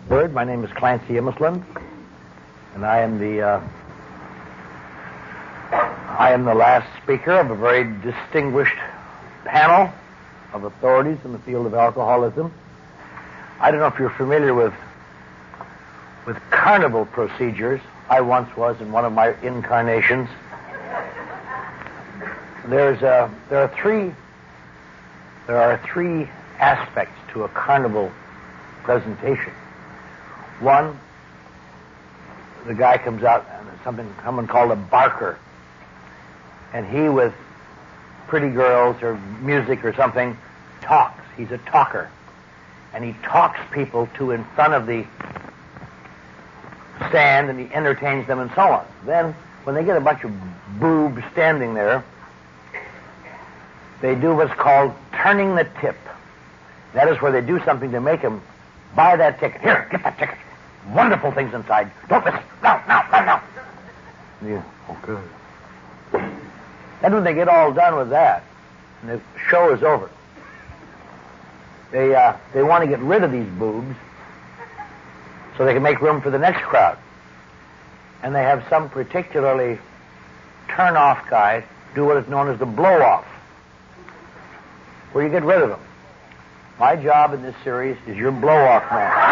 Word. My name is Clancy Imislund, and I am the last speaker of a very distinguished panel of authorities in the field of alcoholism. I don't know if you're familiar with carnival procedures. I once was in one of my incarnations. There are three aspects to a carnival presentation. One, the guy comes out and someone called a barker, and he, with pretty girls or music or something, talks. He's a talker, and he talks people to in front of the stand, and he entertains them and so on. Then, when they get a bunch of boobs standing there, they do what's called turning the tip. That is where they do something to make him buy that ticket. Here, get that ticket. Wonderful things inside. Don't miss it. No. Yeah, okay. And when they get all done with that, and the show is over, they want to get rid of these boobs so they can make room for the next crowd. And they have some particularly turn-off guy do what is known as the blow-off, where you get rid of them. My job in this series is your blow-off man.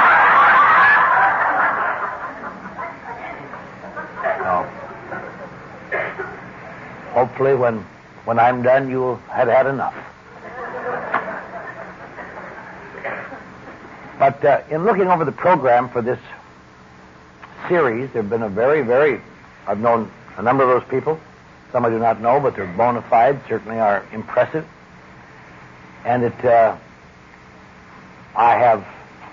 Hopefully, when I'm done, you'll have had enough. But in looking over the program for this series, there have been I've known a number of those people. Some I do not know, but they're bona fide, certainly are impressive. And I have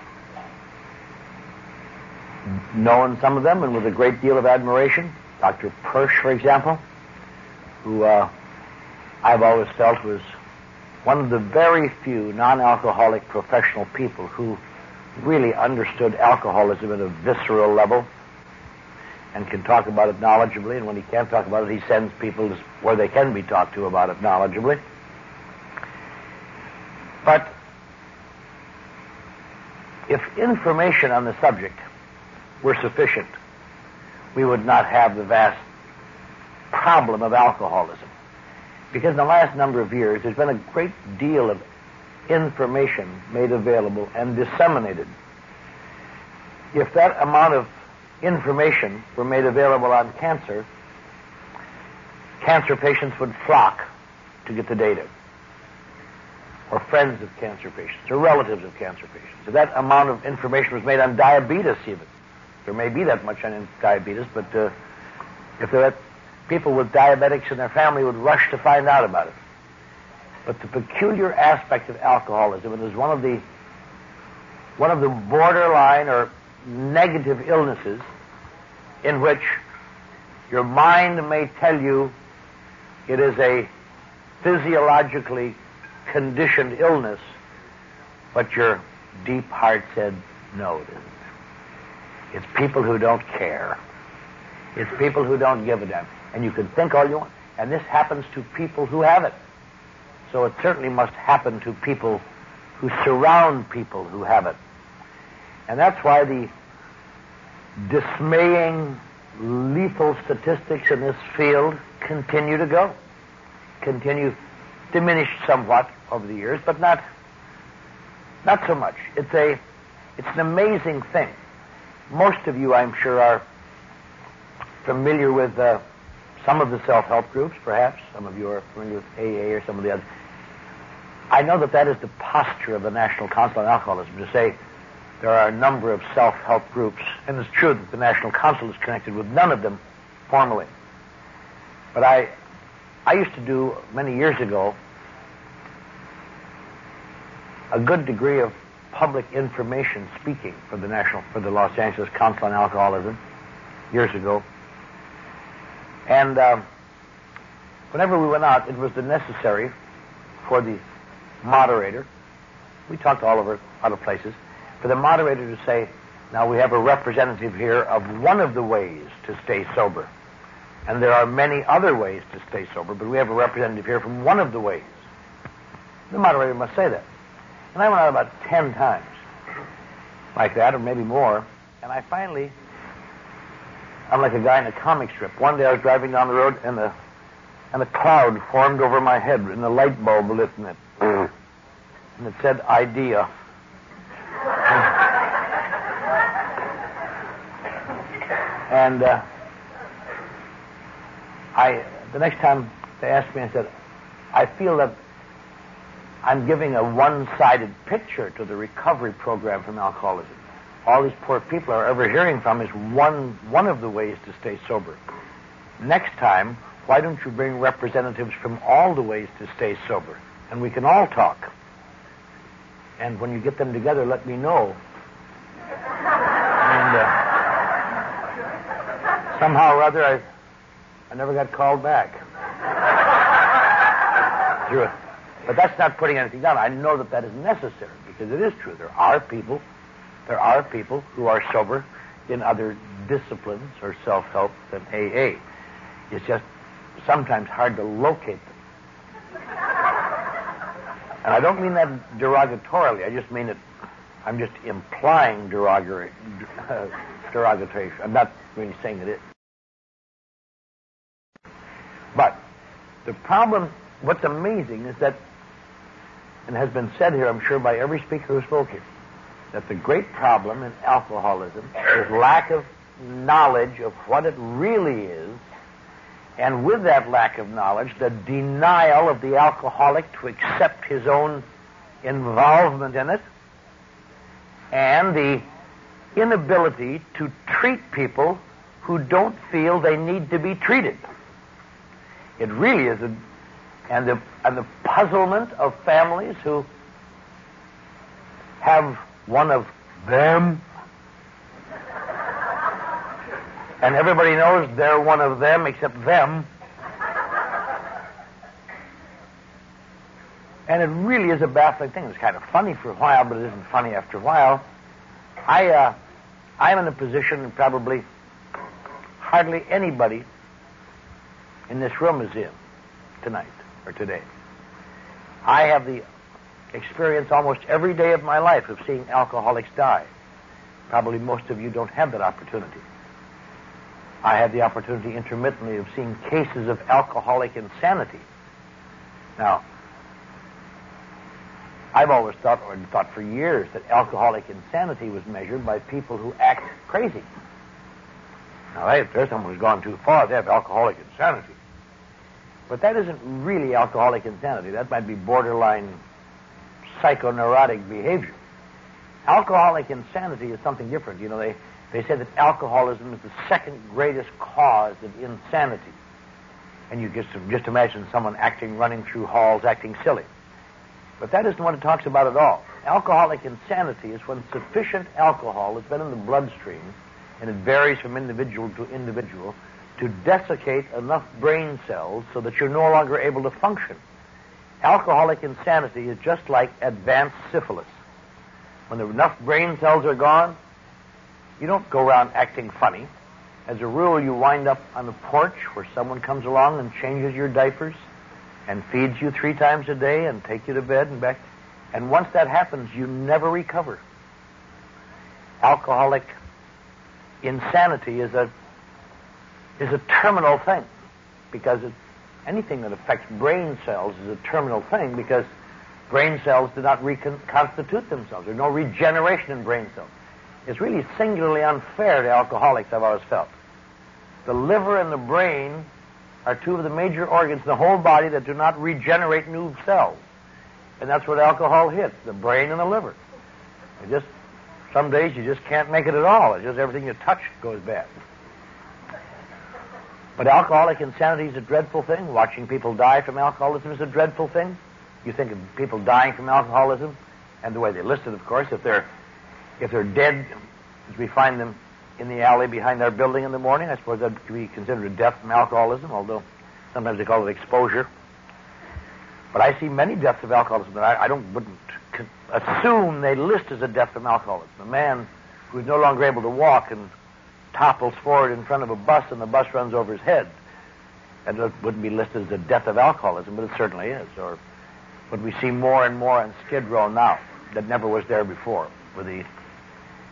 known some of them, and with a great deal of admiration. Dr. Persh, for example, who I've always felt was one of the very few non-alcoholic professional people who really understood alcoholism at a visceral level and can talk about it knowledgeably, and when he can't talk about it, he sends people where they can be talked to about it knowledgeably. But if information on the subject were sufficient, we would not have the vast problem of alcoholism. Because in the last number of years, there's been a great deal of information made available and disseminated. If that amount of information were made available on cancer patients would flock to get the data, or friends of cancer patients, or relatives of cancer patients. If that amount of information was made on diabetes even, there may be that much on diabetes, but if there were people with diabetics in their family would rush to find out about it. But the peculiar aspect of alcoholism, it is one of the borderline or negative illnesses in which your mind may tell you it is a physiologically conditioned illness, but your deep heart said, no, it isn't. It's people who don't care. It's people who don't give a damn. And you can think all you want. And this happens to people who have it. So it certainly must happen to people who surround people who have it. And that's why the dismaying, lethal statistics in this field continue to go. Continue diminished somewhat over the years, but not so much. It's an amazing thing. Most of you, I'm sure, are familiar with some of the self-help groups, perhaps. Some of you are familiar with AA or some of the others. I know that is the posture of the National Council on Alcoholism, to say there are a number of self-help groups, and it's true that the National Council is connected with none of them formally. But I used to do, many years ago, a good degree of public information speaking for the Los Angeles Council on Alcoholism years ago. And whenever we went out, it was necessary for the moderator, we talked all over other places, for the moderator to say, now we have a representative here of one of the ways to stay sober. And there are many other ways to stay sober, but we have a representative here from one of the ways. The moderator must say that. And I went out about 10 times. like that, or maybe more. And I'm like a guy in a comic strip. One day I was driving down the road, and a cloud formed over my head, and a light bulb lit in it. And it said, idea. And the next time they asked me, I said, I feel that I'm giving a one-sided picture to the recovery program from alcoholism. All these poor people are ever hearing from is one of the ways to stay sober. Next time, why don't you bring representatives from all the ways to stay sober? And we can all talk. And when you get them together, let me know. And somehow or other, I never got called back. Through it. But that's not putting anything down. I know that is necessary, because it is true. There are people who are sober in other disciplines or self-help than AA. It's just sometimes hard to locate them. And I don't mean that derogatorily. I just mean it, I'm just implying derogatory. I'm not really saying it is. But the problem, what's amazing is that, and has been said here, I'm sure, by every speaker who spoke here, that the great problem in alcoholism is lack of knowledge of what it really is, and with that lack of knowledge, the denial of the alcoholic to accept his own involvement in it, and the inability to treat people who don't feel they need to be treated. It really is and the puzzlement of families who have one of them, and everybody knows they're one of them except them. And it really is a baffling thing. It's kind of funny for a while, but it isn't funny after a while. I'm in a position probably hardly anybody in this room is in tonight or today. I have the experience almost every day of my life of seeing alcoholics die. Probably most of you don't have that opportunity. I have the opportunity intermittently of seeing cases of alcoholic insanity. Now, I've always thought, or thought for years, that alcoholic insanity was measured by people who act crazy. Now, if there's someone who's gone too far, they have alcoholic insanity. But that isn't really alcoholic insanity. That might be borderline psychoneurotic behavior. Alcoholic insanity is something different. You know, they say that alcoholism is the second greatest cause of insanity. And you just imagine someone running through halls, acting silly. But that isn't what it talks about at all. Alcoholic insanity is when sufficient alcohol has been in the bloodstream, and it varies from individual to individual, to desiccate enough brain cells so that you're no longer able to function. Alcoholic insanity is just like advanced syphilis. When enough brain cells are gone, you don't go around acting funny. As a rule, you wind up on the porch where someone comes along and changes your diapers and feeds you 3 times a day and take you to bed and back. And once that happens, you never recover. Alcoholic insanity is a terminal thing, because anything that affects brain cells is a terminal thing, because brain cells do not reconstitute themselves. There's no regeneration in brain cells. It's really singularly unfair to alcoholics, I've always felt. The liver and the brain are 2 of the major organs in the whole body that do not regenerate new cells. And that's what alcohol hits, the brain and the liver. Some days you just can't make it at all. It's just everything you touch goes bad. But alcoholic insanity is a dreadful thing. Watching people die from alcoholism is a dreadful thing. You think of people dying from alcoholism, and the way they list it, of course, if they're dead, as we find them in the alley behind our building in the morning, I suppose that could be considered a death from alcoholism, although sometimes they call it exposure. But I see many deaths of alcoholism that I wouldn't assume they list as a death from alcoholism. A man who's no longer able to walk and topples forward in front of a bus and the bus runs over his head. And it wouldn't be listed as a death of alcoholism, but it certainly is. Or what we see more and more on Skid Row now that never was there before, with the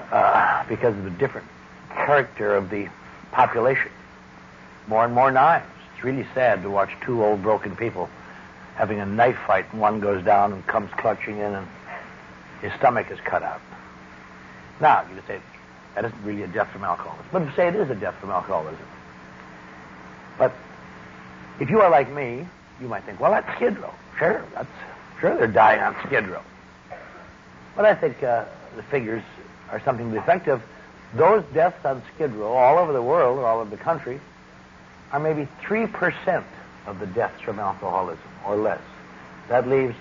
because of the different character of the population. More and more knives. It's really sad to watch two old broken people having a knife fight, and one goes down and comes clutching in, and his stomach is cut out. Now, you could say, that isn't really a death from alcoholism. But say it is a death from alcoholism. But if you are like me, you might think, well, that's Skid Row. Sure, they're dying on Skid Row. But I think the figures are something to the effect of those deaths on Skid Row all over the world, or all over the country, are maybe 3% of the deaths from alcoholism, or less. That leaves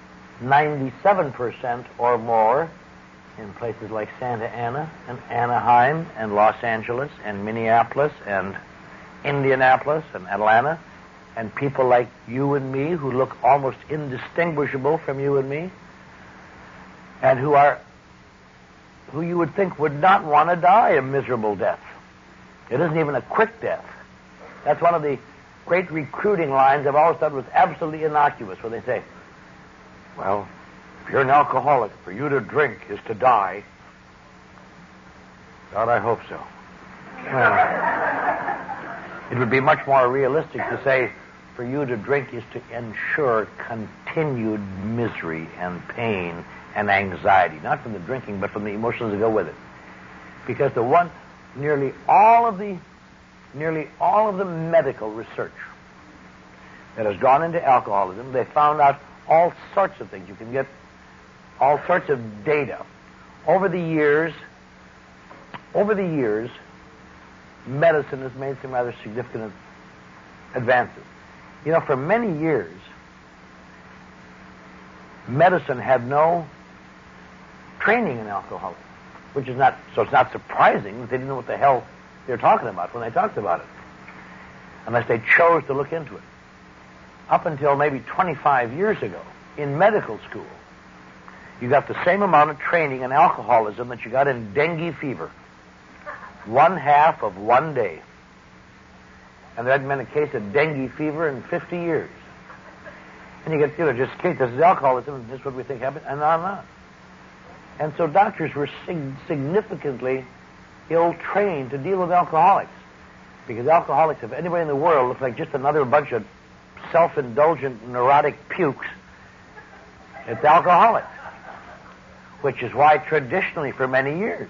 97% or more in places like Santa Ana and Anaheim and Los Angeles and Minneapolis and Indianapolis and Atlanta, and people like you and me who look almost indistinguishable from you and me, and who you would think would not want to die a miserable death. It isn't even a quick death. That's one of the great recruiting lines I've always thought was absolutely innocuous, where they say, well, if you're an alcoholic, for you to drink is to die. God, I hope so. It would be much more realistic to say, for you to drink is to ensure continued misery and pain and anxiety, not from the drinking, but from the emotions that go with it. Because nearly all of the medical research that has gone into alcoholism, they found out all sorts of things. You can get all sorts of data. Over the years, medicine has made some rather significant advances. You know, for many years, medicine had no training in alcoholism, which is not, so it's not surprising that they didn't know what the hell they were talking about when they talked about it, unless they chose to look into it. Up until maybe 25 years ago, in medical school, you got the same amount of training in alcoholism that you got in dengue fever. 1/2 of one day. And there hadn't been a case of dengue fever in 50 years. And you get, just, Kate, this is alcoholism, this is what we think happened, and on and on. And so doctors were significantly ill-trained to deal with alcoholics. Because alcoholics, if anybody in the world, looks like just another bunch of self-indulgent, neurotic pukes, it's alcoholics. Which is why traditionally, for many years,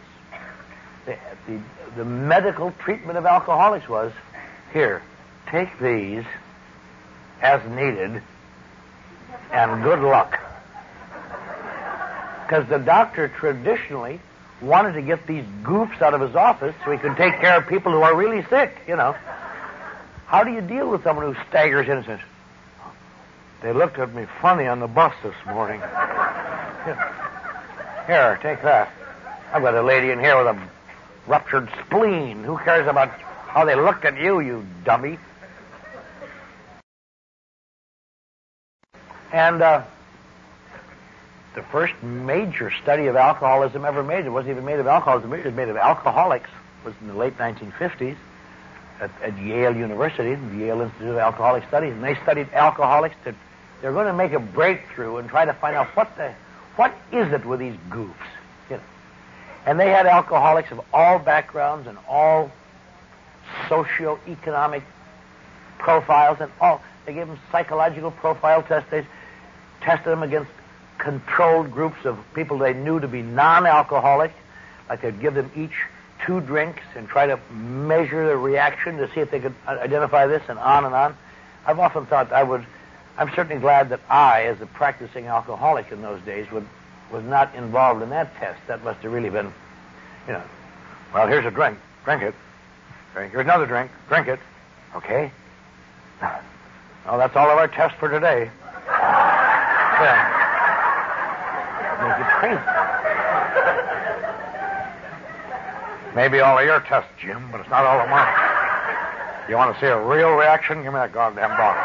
the medical treatment of alcoholics was, here, take these as needed, and good luck. Because the doctor traditionally wanted to get these goofs out of his office so he could take care of people who are really sick, How do you deal with someone who staggers in and says, they looked at me funny on the bus this morning. Here, take that. I've got a lady in here with a ruptured spleen. Who cares about how they looked at you, you dummy? And the first major study of alcoholism ever made, it wasn't even made of alcoholism, it was made of alcoholics, was in the late 1950s at Yale University, the Yale Institute of Alcoholic Studies, and they studied alcoholics. They're going to make a breakthrough and try to find out what is it with these goofs, And they had alcoholics of all backgrounds and all socioeconomic profiles and all. They gave them psychological profile tests. They tested them against controlled groups of people they knew to be non-alcoholic. Like they'd give them each 2 drinks and try to measure the reaction to see if they could identify this, and on and on. I've often thought I'm certainly glad that I, as a practicing alcoholic in those days, was not involved in that test. That must have really been, well, here's a drink. Drink it. Here's another drink. Drink it. Okay. Well, that's all of our tests for today. Yeah. Make you crazy. Maybe all of your tests, Jim, but it's not all of mine. You want to see a real reaction? Give me that goddamn bottle.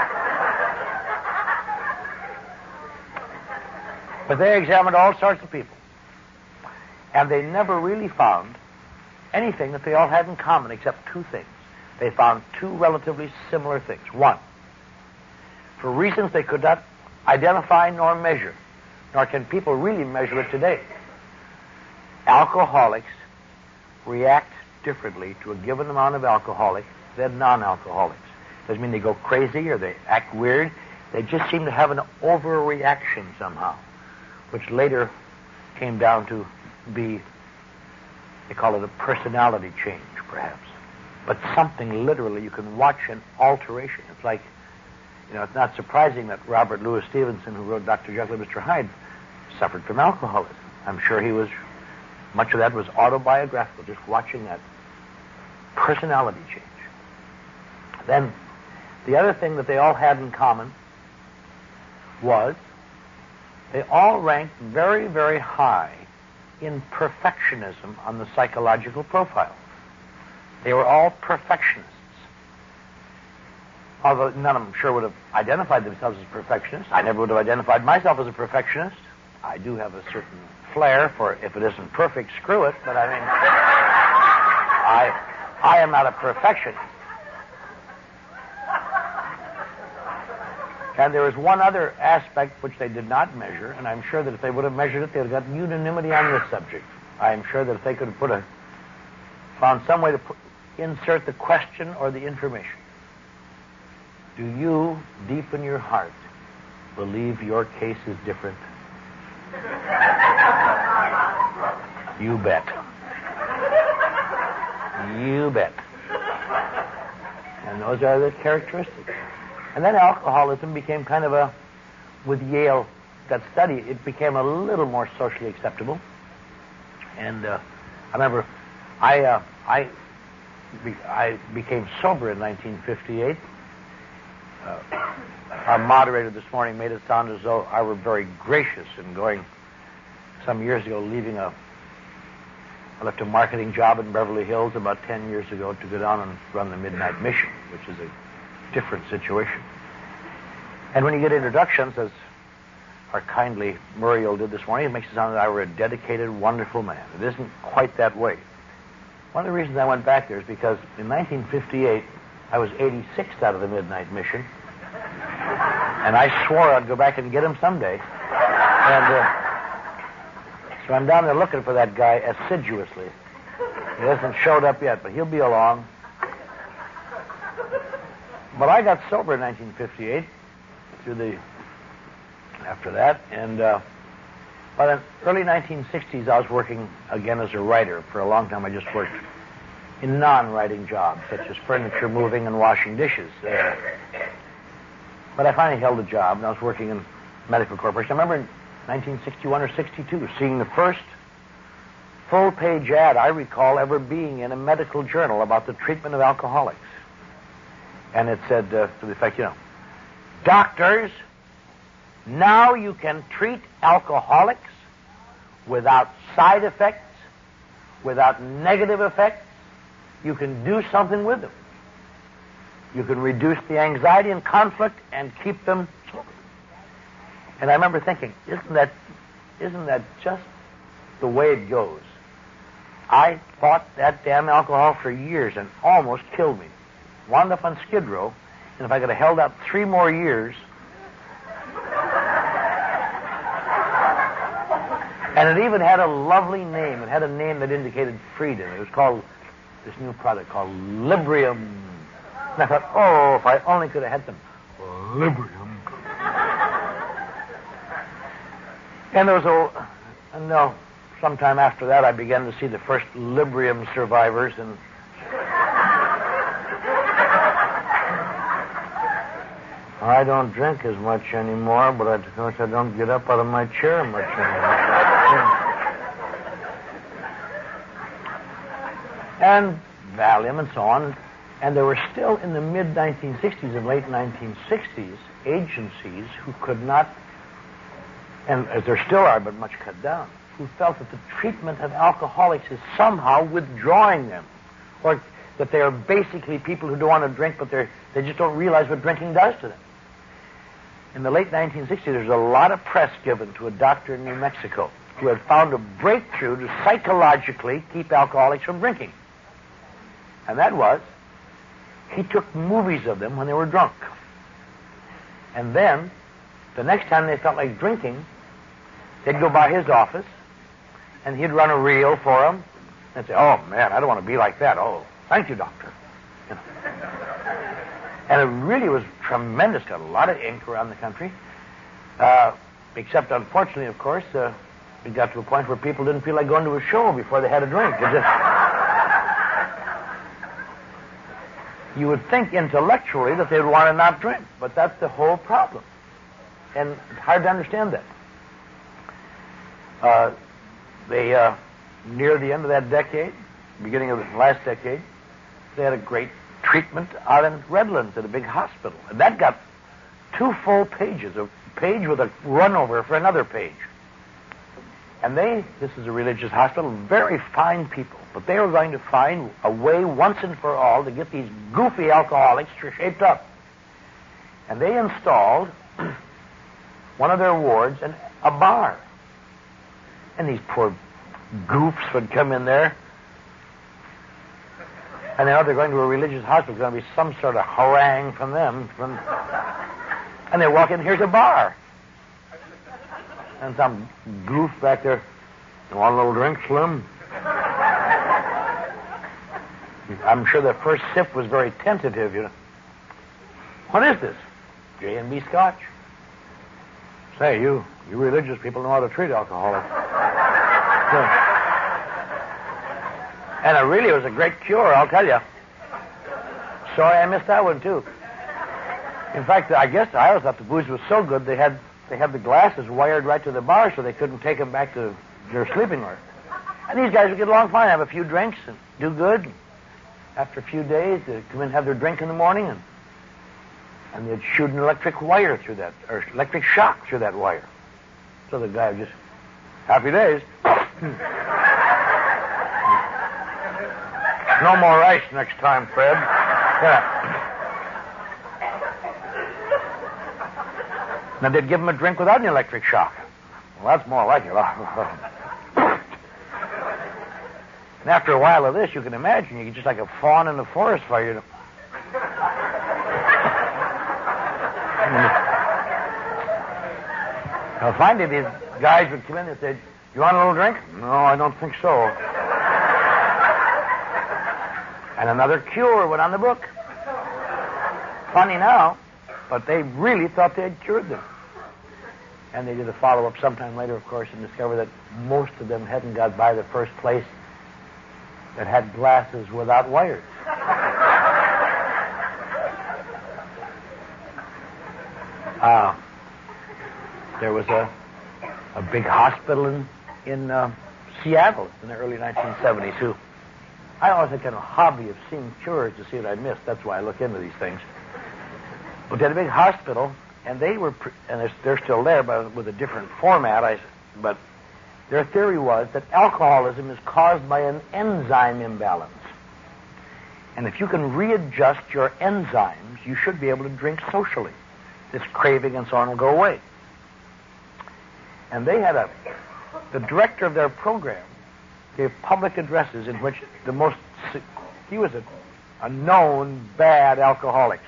But they examined all sorts of people. And they never really found anything that they all had in common except 2 things. They found 2 relatively similar things. One, for reasons they could not identify nor measure, nor can people really measure it today, alcoholics react differently to a given amount of alcoholic than non-alcoholics. Doesn't mean they go crazy or they act weird. They just seem to have an overreaction somehow, which later came down to be, they call it a personality change, perhaps. But something literally, you can watch an alteration. It's like, it's not surprising that Robert Louis Stevenson, who wrote Dr. Jekyll and Mr. Hyde, suffered from alcoholism. I'm sure much of that was autobiographical, just watching that personality change. Then, the other thing that they all had in common was they all ranked very, very high in perfectionism on the psychological profile. They were all perfectionists. Although none of them sure would have identified themselves as perfectionists. I never would have identified myself as a perfectionist. I do have a certain flair for if it isn't perfect, screw it. But I mean, I am not a perfectionist. And there was one other aspect which they did not measure, and I'm sure that if they would have measured it, they would have got unanimity on this subject. I am sure that if they could have found some way to insert the question or the information. Do you, deep in your heart, believe your case is different? You bet. You bet. And those are the characteristics. And then alcoholism became kind of with Yale, that study, it became a little more socially acceptable. And I remember I became sober in 1958. Our moderator this morning made it sound as though I were very gracious in going some years ago, I left a marketing job in Beverly Hills about 10 years ago to go down and run the Midnight Mission, which is a different situation. And when you get introductions, as our kindly Muriel did this morning, it makes it sound that I were a dedicated, wonderful man. It isn't quite that way. One of the reasons I went back there is because in 1958, I was 86th out of the Midnight Mission, and I swore I'd go back and get him someday. And so I'm down there looking for that guy assiduously. He hasn't showed up yet, but he'll be along. But I got sober in 1958 after that, and by the early 1960s, I was working again as a writer. For a long time, I just worked in non-writing jobs, such as furniture moving and washing dishes. But I finally held a job, and I was working in medical corporation. I remember in 1961 or 62 seeing the first full-page ad I recall ever being in a medical journal about the treatment of alcoholics. And it said, to the effect, doctors, now you can treat alcoholics without side effects, without negative effects. You can do something with them. You can reduce the anxiety and conflict and keep them sober. And I remember thinking, isn't that just the way it goes? I fought that damn alcohol for years and almost killed me. Wound up on Skid Row, and if I could have held out 3 more years, and it even had a lovely name. It had a name that indicated freedom. It was called, this new product called Librium. And I thought, oh, if I only could have had some Librium. And there was sometime after that, I began to see the first Librium survivors, and I don't drink as much anymore, but of course I don't get up out of my chair much anymore. And Valium and so on. And there were still in the mid-1960s and late 1960s agencies who could not, and as there still are, but much cut down, who felt that the treatment of alcoholics is somehow withdrawing them, or that they are basically people who don't want to drink, but they just don't realize what drinking does to them. In the late 1960s, there was a lot of press given to a doctor in New Mexico who had found a breakthrough to psychologically keep alcoholics from drinking. And that was, he took movies of them when they were drunk. And then, the next time they felt like drinking, they'd go by his office, and he'd run a reel for them, and say, "Oh man, I don't want to be like that." "Oh, thank you, doctor." You know. And it really was tremendous. Got a lot of ink around the country. Except, unfortunately, of course, it got to a point where people didn't feel like going to a show before they had a drink. You would think intellectually that they'd want to not drink, but that's the whole problem. And it's hard to understand that. Near the end of that decade, beginning of the last decade, they had a great treatment out in Redlands at a big hospital. And that got 2 full pages, a page with a run-over for another page. And this is a religious hospital, very fine people, but they were going to find a way once and for all to get these goofy alcoholics shaped up. And they installed one of their wards in a bar. And these poor goofs would come in there, and they know they're going to a religious hospital. There's going to be some sort of harangue from them. And they walk in, here's a bar. And some goof back there, "You want a little drink, Slim?" I'm sure the first sip was very tentative, you know. "What is this?" "J&B Scotch." "Say, you religious people know how to treat alcoholics." And it really was a great cure, I'll tell you. Sorry I missed that one, too. In fact, I always thought the booze was so good they had the glasses wired right to the bar so they couldn't take them back to their sleeping room. And these guys would get along fine, have a few drinks and do good. After a few days, they'd come in and have their drink in the morning, and they'd shoot an electric wire through that, or electric shock through that wire. So the guy would just, "Happy days." "No more ice next time, Fred." Yeah. Now, they'd give him a drink without an electric shock. Well, that's more like it. And after a while of this, you can imagine, you get just like a fawn in the forest fire. Now, finally, these guys would come in and say, "You want a little drink?" "No, I don't think so." And another cure went on the book. Funny now, but they really thought they had cured them. And they did a follow-up sometime later, of course, and discovered that most of them hadn't got by the first place that had glasses without wires. There was a big hospital in Seattle in the early 1970s who I always had kind of a hobby of seeing cures to see what I'd missed. That's why I look into these things. But they had a big hospital, and they're still there, but with a different format. But their theory was that alcoholism is caused by an enzyme imbalance. And if you can readjust your enzymes, you should be able to drink socially. This craving and so on will go away. And they had the director of their program gave public addresses in which he was a known bad alcoholic.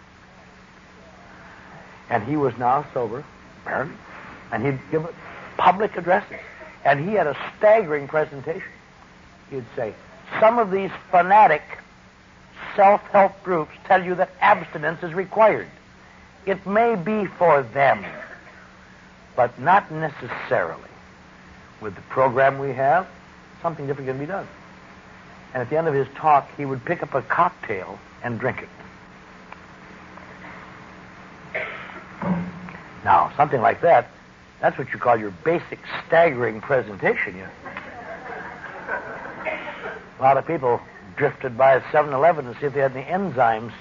And he was now sober, apparently, and he'd give public addresses. And he had a staggering presentation. He'd say, "Some of these fanatic self-help groups tell you that abstinence is required. It may be for them, but not necessarily. With the program we have, something different can be done." And at the end of his talk, he would pick up a cocktail and drink it. Now, something like that, that's what you call your basic staggering presentation. A lot of people drifted by a 7-Eleven to see if they had any enzymes.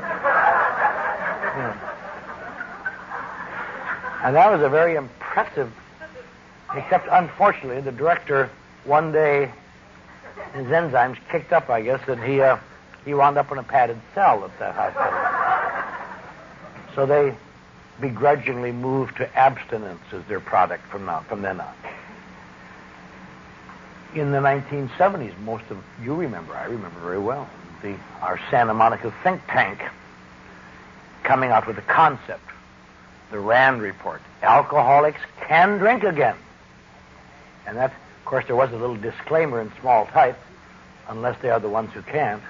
And that was a very impressive, except unfortunately, the director one day, his enzymes kicked up, I guess, and he wound up in a padded cell at that hospital. So they begrudgingly moved to abstinence as their product from then on. In the 1970s, you remember, I remember very well, our Santa Monica think tank coming out with a concept, the Rand Report. Alcoholics can drink again. And Of course, there was a little disclaimer in small type, unless they are the ones who can't.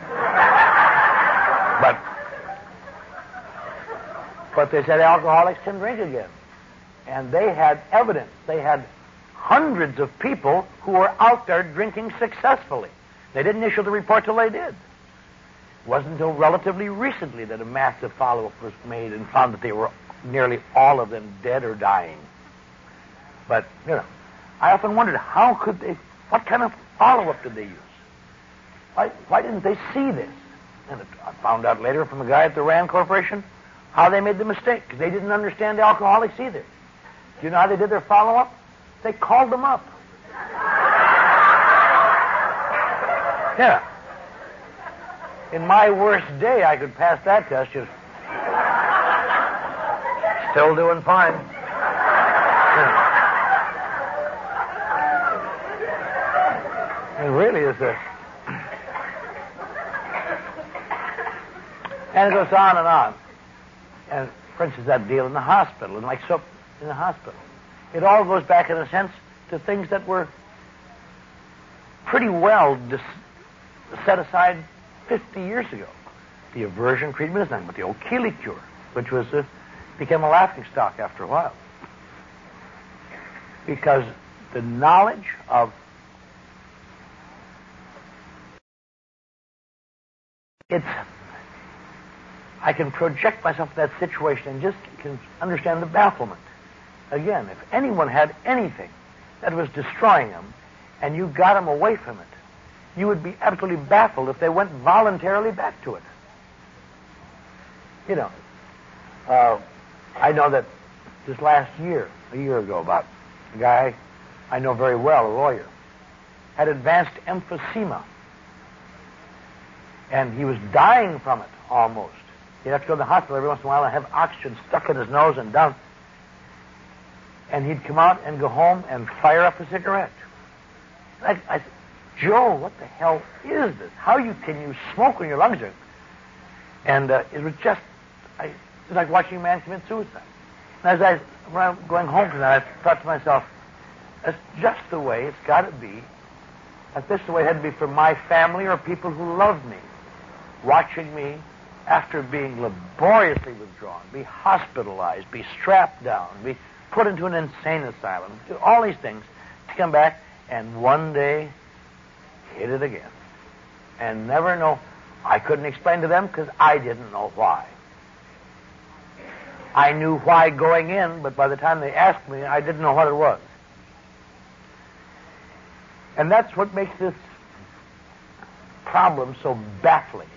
But they said alcoholics can drink again. And they had evidence. They had hundreds of people who were out there drinking successfully. They didn't issue the report till they did. It wasn't until relatively recently that a massive follow-up was made and found that they were nearly all of them dead or dying. But, I often wondered, what kind of follow-up did they use? Why didn't they see this? And I found out later from a guy at the Rand Corporation how they made the mistake, because they didn't understand alcoholics either. Do you know how they did their follow-up? They called them up. Yeah. In my worst day, I could pass that test. Just still doing fine. Yeah. It really is a... And it goes on and on. And, for instance, that deal in the hospital, in the hospital. It all goes back, in a sense, to things that were pretty well set aside 50 years ago. The aversion treatment is nothing but the old Keeley cure, which became a laughingstock after a while. Because the knowledge of I can project myself in that situation and just can understand the bafflement. Again, if anyone had anything that was destroying them and you got them away from it, you would be absolutely baffled if they went voluntarily back to it. I know that this last year, a year ago about, a guy I know very well, a lawyer, had advanced emphysema. And he was dying from it, almost. He'd have to go to the hospital every once in a while and have oxygen stuck in his nose and down. And he'd come out and go home and fire up a cigarette. I said, Joe, what the hell is this? Can you smoke when your lungs are... And it was just... It was like watching a man commit suicide. And when I was going home tonight, I thought to myself, that's just the way it's got to be. That's just the way it had to be for my family or people who loved me, watching me after being laboriously withdrawn, be hospitalized, be strapped down, be put into an insane asylum, do all these things to come back and one day hit it again. And never know. I couldn't explain to them because I didn't know why. I knew why going in, but by the time they asked me, I didn't know what it was. And that's what makes this problem so baffling.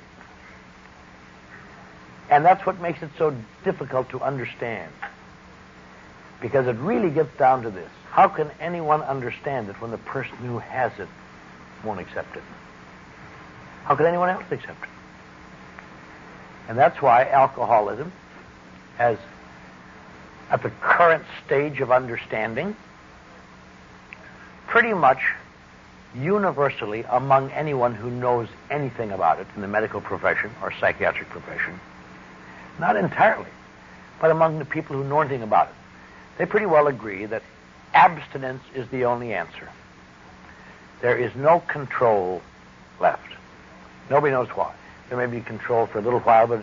And that's what makes it so difficult to understand. Because it really gets down to this. How can anyone understand it when the person who has it won't accept it? How can anyone else accept it? And that's why alcoholism has, at the current stage of understanding, pretty much universally among anyone who knows anything about it in the medical profession or psychiatric profession, not entirely, but among the people who know anything about it, they pretty well agree that abstinence is the only answer. There is no control left. Nobody knows why. There may be control for a little while, but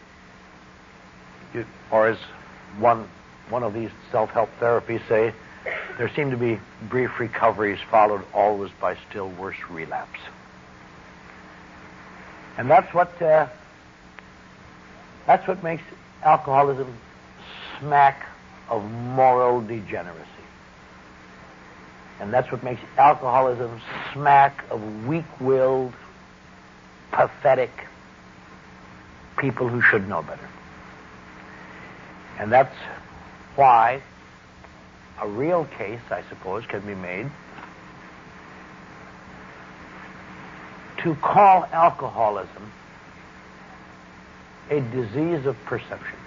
or as one of these self-help therapies say, there seem to be brief recoveries followed always by still worse relapse. And that's what makes alcoholism smack of moral degeneracy. And that's what makes alcoholism smack of weak-willed, pathetic people who should know better. And that's why a real case, I suppose, can be made to call alcoholism a disease of perception.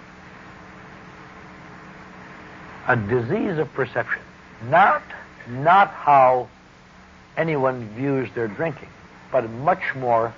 A disease of perception. Not how anyone views their drinking, but much more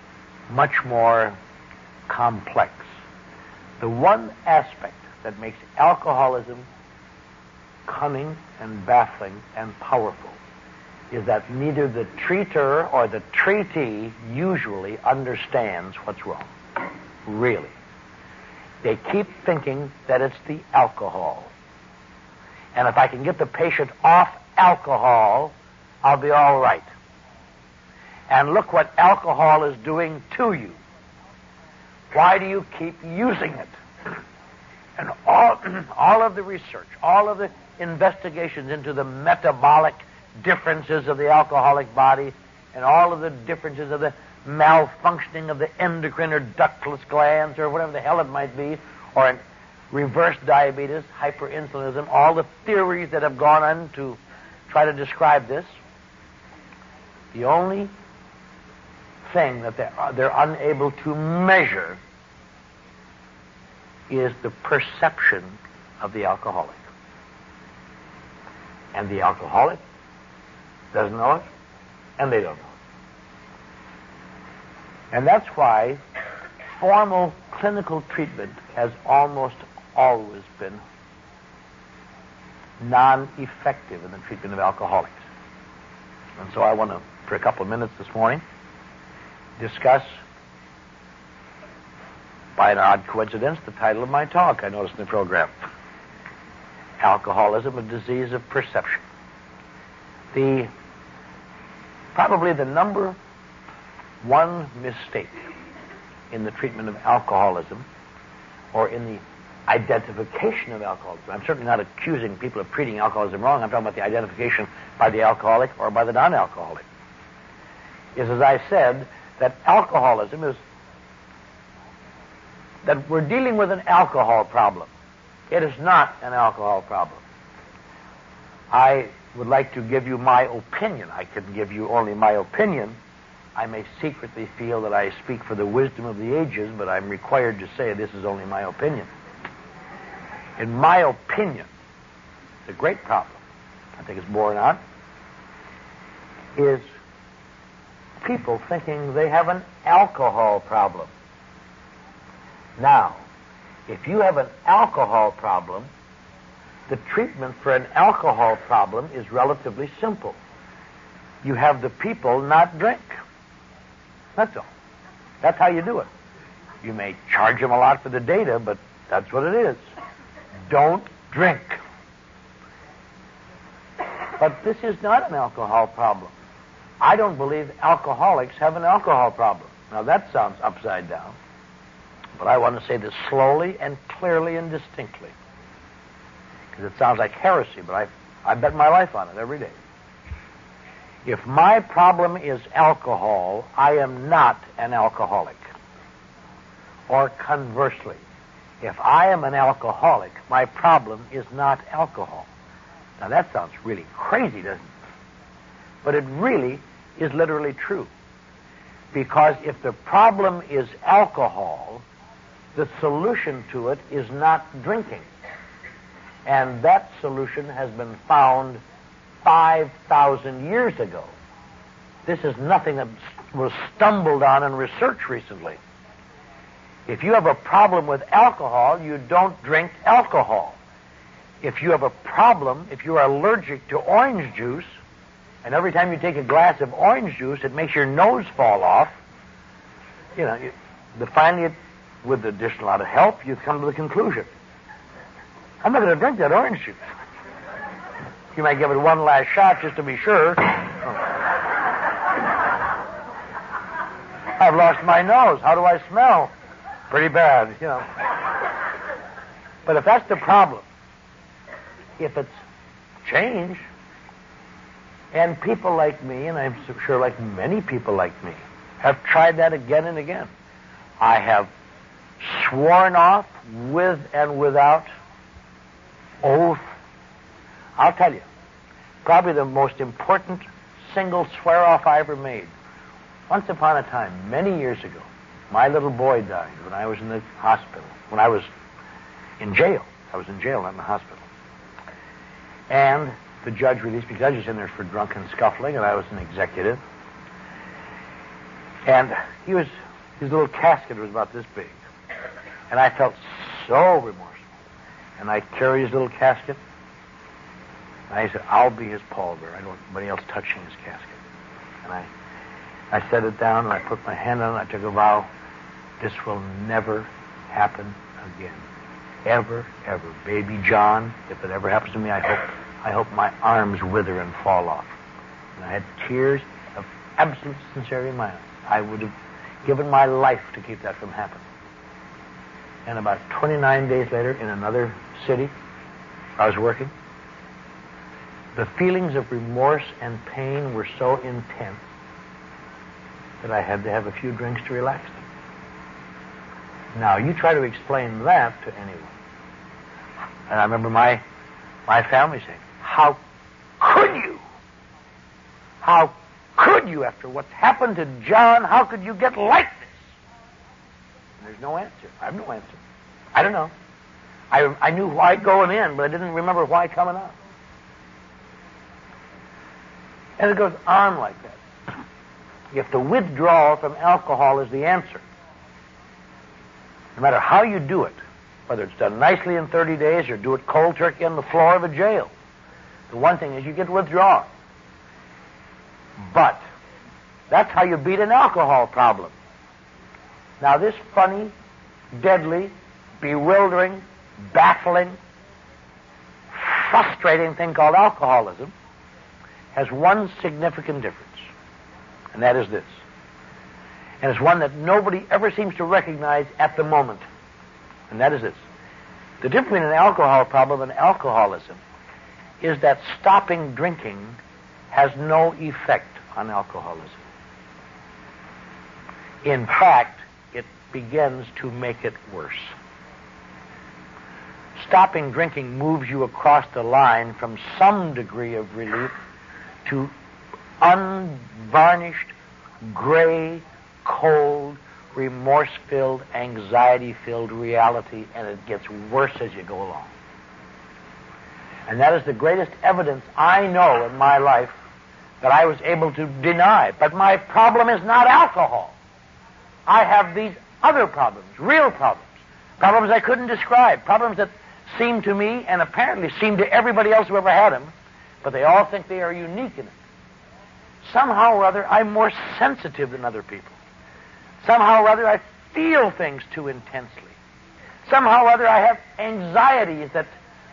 complex. The one aspect that makes alcoholism cunning and baffling and powerful is that neither the treater or the treatee usually understands what's wrong. Really. They keep thinking that it's the alcohol. And if I can get the patient off alcohol, I'll be all right. And look what alcohol is doing to you. Why do you keep using it? And all of the research, all of the investigations into the metabolic differences of the alcoholic body and all of the differences of the malfunctioning of the endocrine or ductless glands or whatever the hell it might be, or in reverse diabetes, hyperinsulinism, all the theories that have gone on to try to describe this, the only thing that they're unable to measure is the perception of the alcoholic. And the alcoholic doesn't know it, and they don't know it. And that's why formal clinical treatment has almost always been non-effective in the treatment of alcoholics. And so I want to, for a couple of minutes this morning, discuss, by an odd coincidence, the title of my talk I noticed in the program. Alcoholism, a disease of perception. Probably the number one mistake in the treatment of alcoholism, or in the identification of alcoholism. I'm certainly not accusing people of treating alcoholism wrong. I'm talking about the identification by the alcoholic or by the non-alcoholic. Is, as I said, that alcoholism is that we're dealing with an alcohol problem. It is not an alcohol problem. I would like to give you my opinion. I can give you only my opinion. I may secretly feel that I speak for the wisdom of the ages, but I'm required to say this is only my opinion. In my opinion, the great problem, I think it's borne out, is people thinking they have an alcohol problem. Now, if you have an alcohol problem, the treatment for an alcohol problem is relatively simple. You have the people not drink. That's all. That's how you do it. You may charge them a lot for the data, but that's what it is. Don't drink. But this is not an alcohol problem. I don't believe alcoholics have an alcohol problem. Now that sounds upside down. But I want to say this slowly and clearly and distinctly, because it sounds like heresy, but I bet my life on it every day. If my problem is alcohol, I am not an alcoholic. Or conversely, if I am an alcoholic, my problem is not alcohol. Now that sounds really crazy, doesn't it? But it really is literally true. Because if the problem is alcohol, the solution to it is not drinking. And that solution has been found 5,000 years ago. This is nothing that was stumbled on in research recently. If you have a problem with alcohol, you don't drink alcohol. If you have a problem, if you are allergic to orange juice, and every time you take a glass of orange juice, it makes your nose fall off, finally, with additional lot of help, you come to the conclusion, I'm not going to drink that orange juice. You might give it one last shot just to be sure. I've lost my nose. How do I smell? Pretty bad, But if that's the problem, if it's change, and people like me, and I'm sure like many people like me, have tried that again and again. I have sworn off with and without oath. I'll tell you, probably the most important single swear-off I ever made. Once upon a time, many years ago, my little boy died when I was in the hospital, when I was in jail. I was in jail, not in the hospital. And the judge released me, because I was just in there for drunken scuffling, and I was an executive. And his little casket was about this big. And I felt so remorseful. And I carried his little casket. And I said, I'll be his pallbearer. I don't want anybody else touching his casket. And I set it down, and I put my hand on it, and I took a vow, this will never happen again. Ever, ever. Baby John, if it ever happens to me, I hope my arms wither and fall off. And I had tears of absolute sincerity in my eyes. I would have given my life to keep that from happening. And about 29 days later, in another city, I was working. The feelings of remorse and pain were so intense that I had to have a few drinks to relax them. Now, you try to explain that to anyone. And I remember my family saying, how could you? How could you, after what's happened to John, how could you get like this? And there's no answer. I have no answer. I don't know. I knew why going in, but I didn't remember why coming out. And it goes on like that. If the withdrawal from alcohol is the answer, no matter how you do it, whether it's done nicely in 30 days or do it cold turkey on the floor of a jail, the one thing is you get withdrawn. But that's how you beat an alcohol problem. Now, this funny, deadly, bewildering, baffling, frustrating thing called alcoholism has one significant difference, and that is this. And it's one that nobody ever seems to recognize at the moment, and that is this. The difference between an alcohol problem and alcoholism is that stopping drinking has no effect on alcoholism. In fact, it begins to make it worse. Stopping drinking moves you across the line from some degree of relief to unvarnished, gray, cold, remorse-filled, anxiety-filled reality, and it gets worse as you go along. And that is the greatest evidence I know in my life that I was able to deny. But my problem is not alcohol. I have these other problems, real problems, problems I couldn't describe, problems that seem to me and apparently seem to everybody else who ever had them, but they all think they are unique in it. Somehow or other, I'm more sensitive than other people. Somehow or other, I feel things too intensely. Somehow or other, I have anxieties that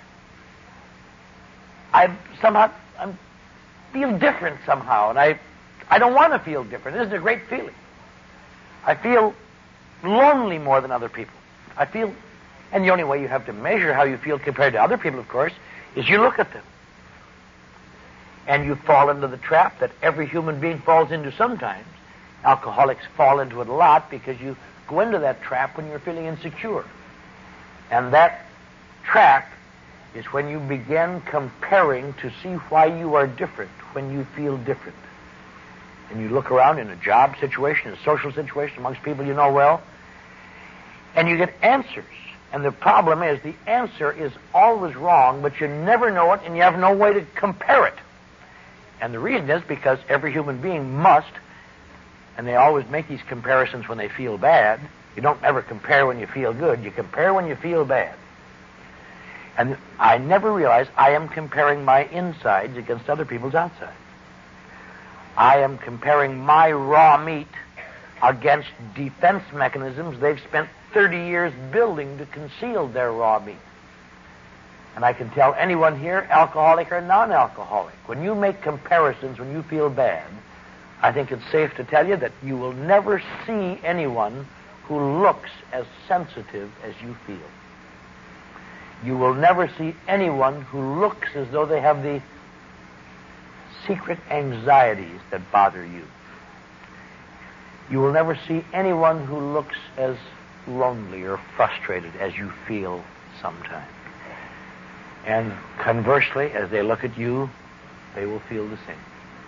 I feel different somehow, and I don't want to feel different. This is a great feeling. I feel lonely more than other people. And the only way you have to measure how you feel compared to other people, of course, is you look at them. And you fall into the trap that every human being falls into sometimes. Alcoholics fall into it a lot because you go into that trap when you're feeling insecure. And that trap is when you begin comparing to see why you are different when you feel different. And you look around in a job situation, a social situation, amongst people you know well, and you get answers. And the problem is the answer is always wrong, but you never know it, and you have no way to compare it. And the reason is because every human being must, and they always make these comparisons when they feel bad. You don't ever compare when you feel good. You compare when you feel bad. And I never realized I am comparing my insides against other people's outsides. I am comparing my raw meat against defense mechanisms they've spent 30 years building to conceal their raw meat. And I can tell anyone here, alcoholic or non-alcoholic, when you make comparisons when you feel bad, I think it's safe to tell you that you will never see anyone who looks as sensitive as you feel. You will never see anyone who looks as though they have the secret anxieties that bother you. You will never see anyone who looks as lonely or frustrated as you feel sometimes. And conversely, as they look at you, they will feel the same.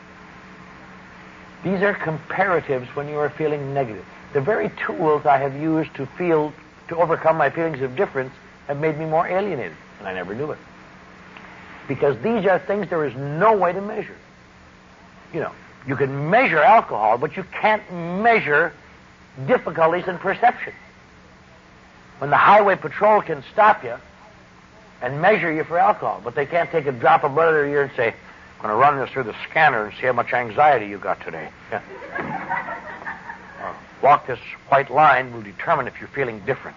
These are comparatives when you are feeling negative. The very tools I have used to overcome my feelings of difference have made me more alienated, and I never knew it. Because these are things there is no way to measure. You know, you can measure alcohol, but you can't measure difficulties in perception. When the highway patrol can stop you and measure you for alcohol, but they can't take a drop of blood out of your ear and say, I'm going to run this through the scanner and see how much anxiety you got today. Yeah. Walk this white line will determine if you're feeling different.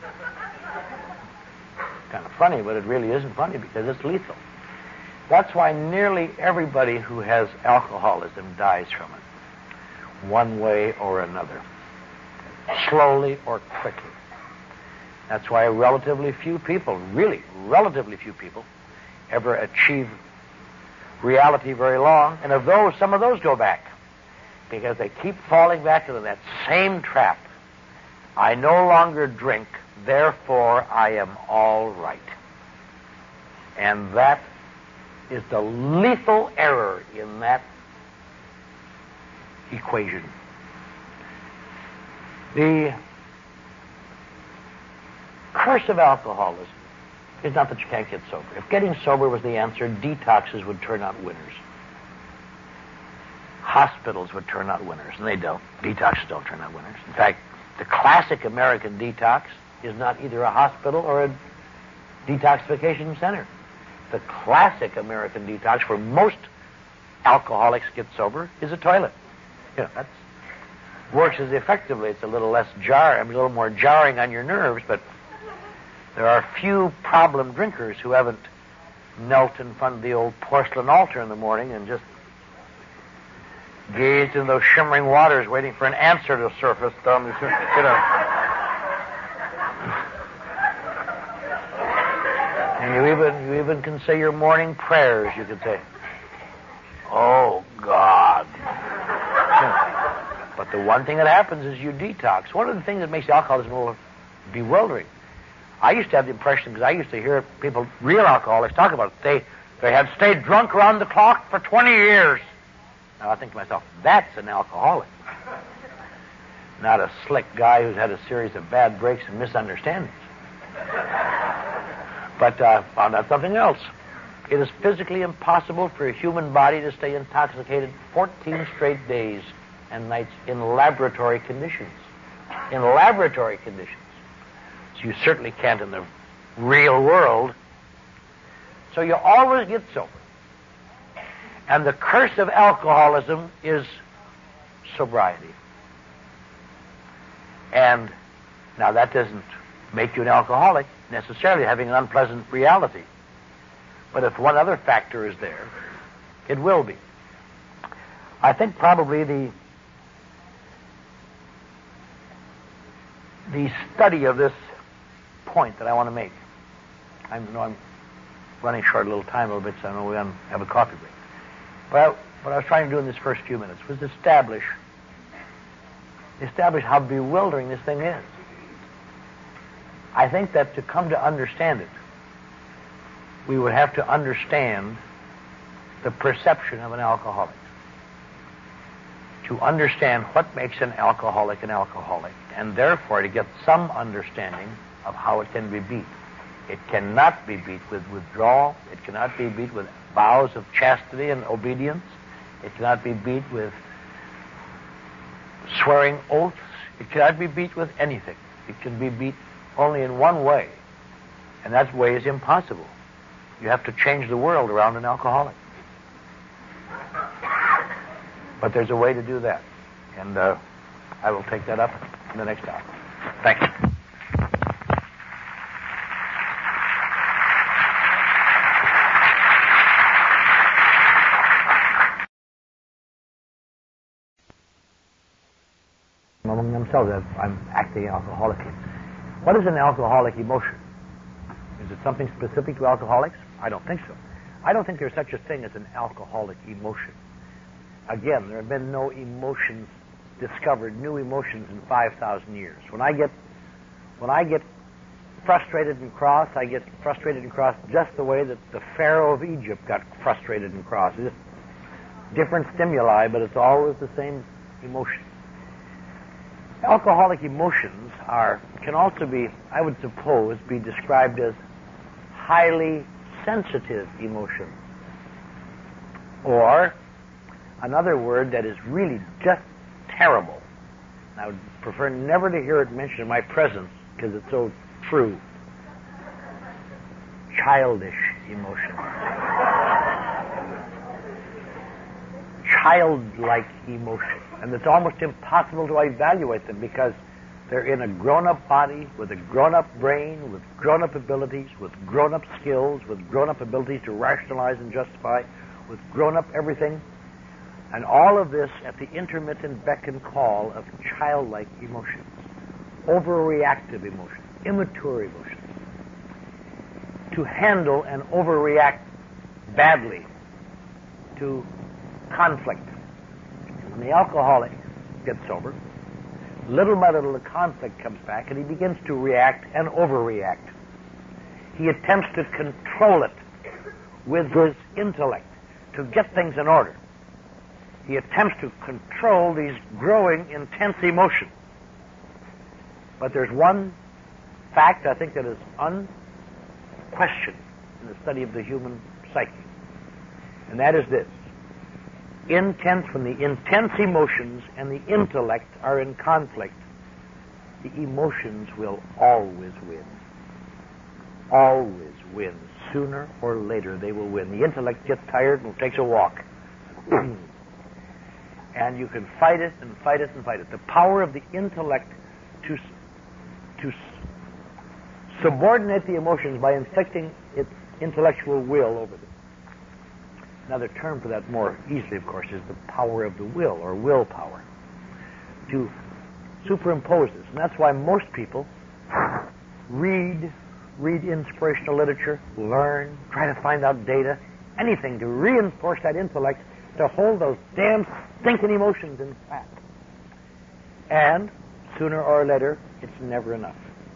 Kind of funny, but it really isn't funny because it's lethal. That's why nearly everybody who has alcoholism dies from it, one way or another, slowly or quickly. That's why relatively few people, really relatively few people, ever achieve reality very long, and of those, some of those go back because they keep falling back into that same trap. I no longer drink, therefore I am all right. And that is the lethal error in that equation. The curse of alcoholism is not that you can't get sober. If getting sober was the answer, detoxes would turn out winners. Hospitals would turn out winners, and they don't. Detoxes don't turn out winners. In fact, the classic American detox is not either a hospital or a detoxification center. The classic American detox, where most alcoholics get sober, is a toilet. You know, that works as effectively. It's a little less a little more jarring on your nerves, but there are few problem drinkers who haven't knelt in front of the old porcelain altar in the morning and just gazed in those shimmering waters waiting for an answer to surface. And you even can say your morning prayers. You could say, "Oh God." But the one thing that happens is you detox. One of the things that makes alcoholism a little bewildering, I used to have the impression, because I used to hear people, real alcoholics, talk about it. They had stayed drunk around the clock for 20 years. Now I think to myself, that's an alcoholic. Not a slick guy who's had a series of bad breaks and misunderstandings. But I found out something else. It is physically impossible for a human body to stay intoxicated 14 straight days and nights in laboratory conditions. In laboratory conditions. So you certainly can't in the real world. So you always get sober. And the curse of alcoholism is sobriety. And now that doesn't make you an alcoholic, necessarily having an unpleasant reality. But if one other factor is there, it will be. I think probably the study of this point that I want to make, I know I'm running short a little time a little bit, so I know we have a coffee break. But what I was trying to do in this first few minutes was establish how bewildering this thing is. I think that to come to understand it, we would have to understand the perception of an alcoholic. To understand what makes an alcoholic, and therefore to get some understanding of how it can be beat. It cannot be beat with withdrawal. It cannot be beat with vows of chastity and obedience. It cannot be beat with swearing oaths. It cannot be beat with anything. It can be beat only in one way, and that way is impossible. You have to change the world around an alcoholic. But there's a way to do that, and I will take that up in the next hour. Thank you. Among themselves, I'm acting alcoholically. What is an alcoholic emotion? Is it something specific to alcoholics? I don't think so. I don't think there's such a thing as an alcoholic emotion. Again, there have been no emotions discovered, new emotions in 5,000 years. When I get frustrated and cross, I get frustrated and cross just the way that the Pharaoh of Egypt got frustrated and cross. It's just different stimuli, but it's always the same emotion. Alcoholic emotions can also be, I would suppose, be described as highly sensitive emotions. Or another word that is really just terrible. I would prefer never to hear it mentioned in my presence because it's so true. childish emotions. Childlike emotions. And it's almost impossible to evaluate them because they're in a grown-up body, with a grown-up brain, with grown-up abilities, with grown-up skills, with grown-up abilities to rationalize and justify, with grown-up everything. And all of this at the intermittent beck and call of childlike emotions, overreactive emotions, immature emotions. To handle and overreact badly to conflict. When the alcoholic gets sober, little by little the conflict comes back and he begins to react and overreact. He attempts to control it with his intellect to get things in order. He attempts to control these growing, intense emotions. But there's one fact I think that is unquestioned in the study of the human psyche, and that is this. When the intense emotions and the intellect are in conflict, the emotions will always win. Always win. Sooner or later they will win. The intellect gets tired and takes a walk. And you can fight it and fight it and fight it. The power of the intellect to subordinate the emotions by inflicting its intellectual will over them. Another term for that more easily, of course, is the power of the will, or willpower. To superimpose this. And that's why most people read inspirational literature, learn, try to find out data, anything to reinforce that intellect, to hold those damn stinking emotions in fat. And sooner or later, it's never enough.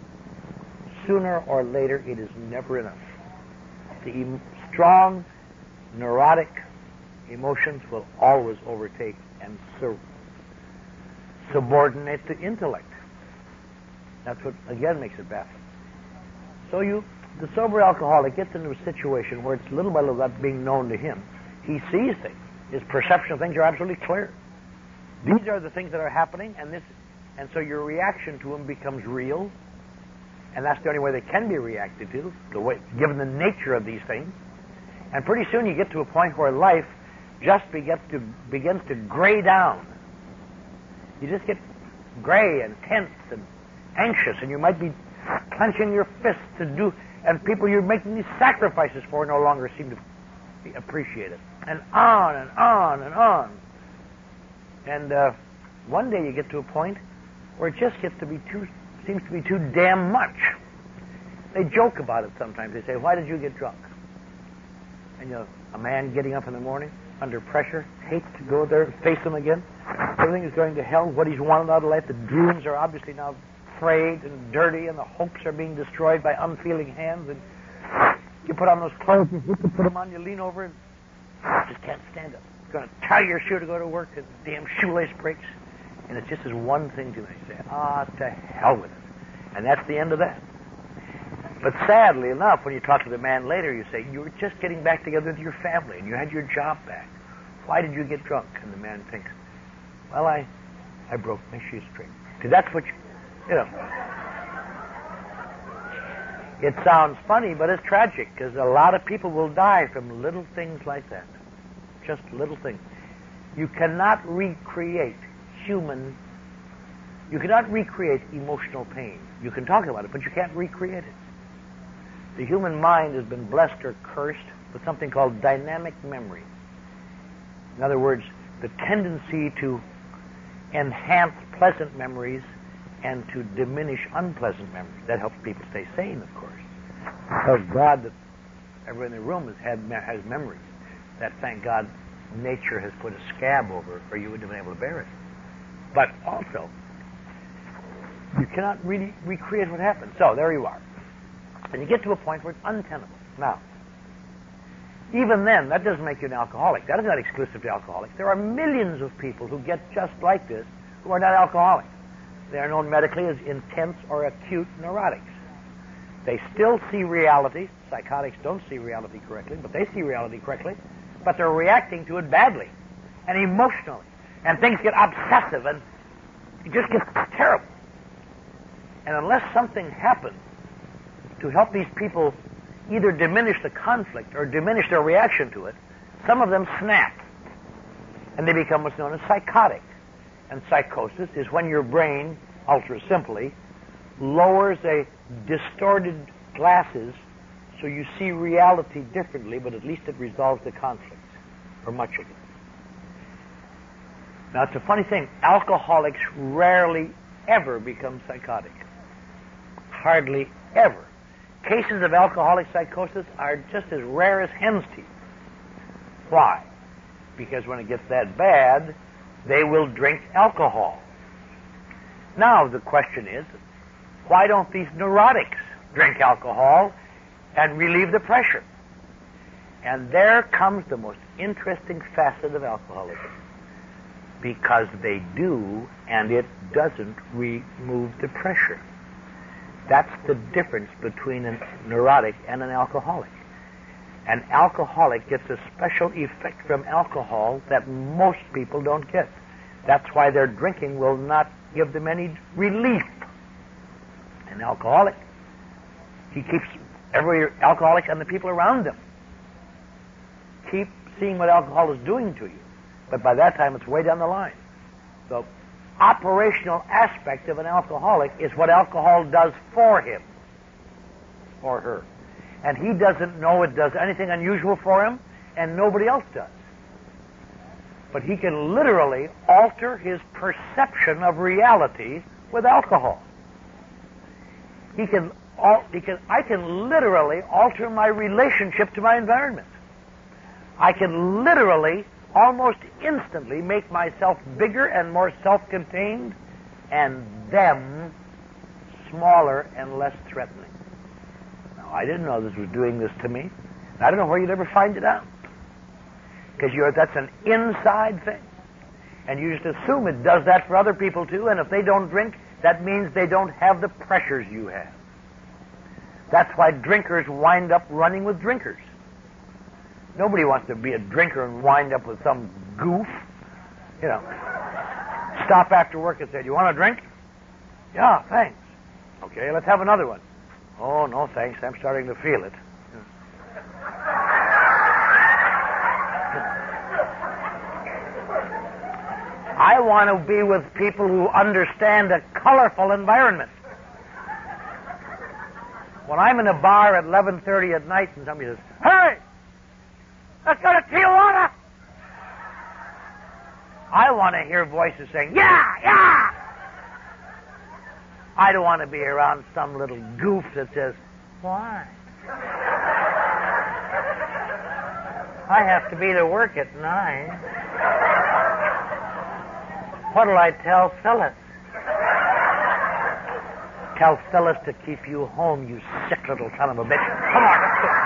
Sooner or later, it is never enough. The strong, neurotic emotions will always overtake and subordinate the intellect. That's what, again, makes it baffling. So the sober alcoholic gets into a situation where it's little by little that being known to him. He sees things. His perception of things are absolutely clear. These are the things that are happening, and so your reaction to them becomes real, and that's the only way they can be reacted to, given the nature of these things. And pretty soon you get to a point where life just begins to gray down. You just get gray and tense and anxious, and you might be clenching your fists and people you're making these sacrifices for no longer seem to be appreciated. And on and on and on. And one day you get to a point where it just seems to be too damn much. They joke about it sometimes. They say, "Why did you get drunk?" And a man getting up in the morning under pressure, hates to go there and face them again. Everything is going to hell. What he's wanted out of life, the dreams are obviously now frayed and dirty, and the hopes are being destroyed by unfeeling hands. And you put on those clothes, you put them on, you lean over, and just can't stand it. You're going to tie your shoe to go to work, and the damn shoelace breaks. And it's just as one thing to me. You say, to hell with it. And that's the end of that. But sadly enough, when you talk to the man later, you say, you were just getting back together with your family, and you had your job back. Why did you get drunk? And the man thinks, well, I broke my shoestring. See, that's what It sounds funny, but it's tragic, because a lot of people will die from little things like that. Just little things. You cannot recreate emotional pain. You can talk about it, but you can't recreate it. The human mind has been blessed or cursed with something called dynamic memory. In other words, the tendency to enhance pleasant memories and to diminish unpleasant memories. That helps people stay sane, of course. Because God, that everyone in the room has memories that, thank God, nature has put a scab over, or you wouldn't have been able to bear it. But also, you cannot really recreate what happened. So there you are. And you get to a point where it's untenable. Now, even then, that doesn't make you an alcoholic. That is not exclusive to alcoholics. There are millions of people who get just like this who are not alcoholics. They are known medically as intense or acute neurotics. They still see reality. Psychotics don't see reality correctly, but they see reality correctly. But they're reacting to it badly and emotionally. And things get obsessive, and it just gets terrible. And unless something happens to help these people either diminish the conflict or diminish their reaction to it, some of them snap. And they become what's known as psychotic. And psychosis is when your brain, ultra simply, lowers a distorted glasses so you see reality differently, but at least it resolves the conflict, or much of it. Now, it's a funny thing. Alcoholics rarely ever become psychotic. Hardly ever. Cases of alcoholic psychosis are just as rare as hen's teeth. Why? Because when it gets that bad, they will drink alcohol. Now, the question is, why don't these neurotics drink alcohol and relieve the pressure? And there comes the most interesting facet of alcoholism. Because they do, and it doesn't remove the pressure. That's the difference between a neurotic and an alcoholic. An alcoholic gets a special effect from alcohol that most people don't get. That's why their drinking will not give them any relief. An alcoholic, he keeps every alcoholic and the people around them keep seeing what alcohol is doing to you. But by that time, it's way down the line. The operational aspect of an alcoholic is what alcohol does for him or her. And he doesn't know it does anything unusual for him, and nobody else does. But he can literally alter his perception of reality with alcohol. I can literally alter my relationship to my environment. I can literally, almost instantly, make myself bigger and more self-contained, and them smaller and less threatening. Now, I didn't know this was doing this to me. I don't know where you'd ever find it out. Because that's an inside thing. And you just assume it does that for other people too, and if they don't drink, that means they don't have the pressures you have. That's why drinkers wind up running with drinkers. Nobody wants to be a drinker and wind up with some goof. You know, stop after work and say, "You want a drink?" "Yeah, thanks." "Okay, let's have another one." "Oh, no, thanks. I'm starting to feel it." I want to be with people who understand a colorful environment. When I'm in a bar at 11:30 at night and somebody says, "Hey, let's go to Tijuana," I want to hear voices saying, "Yeah, yeah." I don't want to be around some little goof that says, "Why? I have to be to work at 9. What'll I tell Phyllis?" "Tell Phyllis to keep you home, you sick little son of a bitch. Come on, let's go."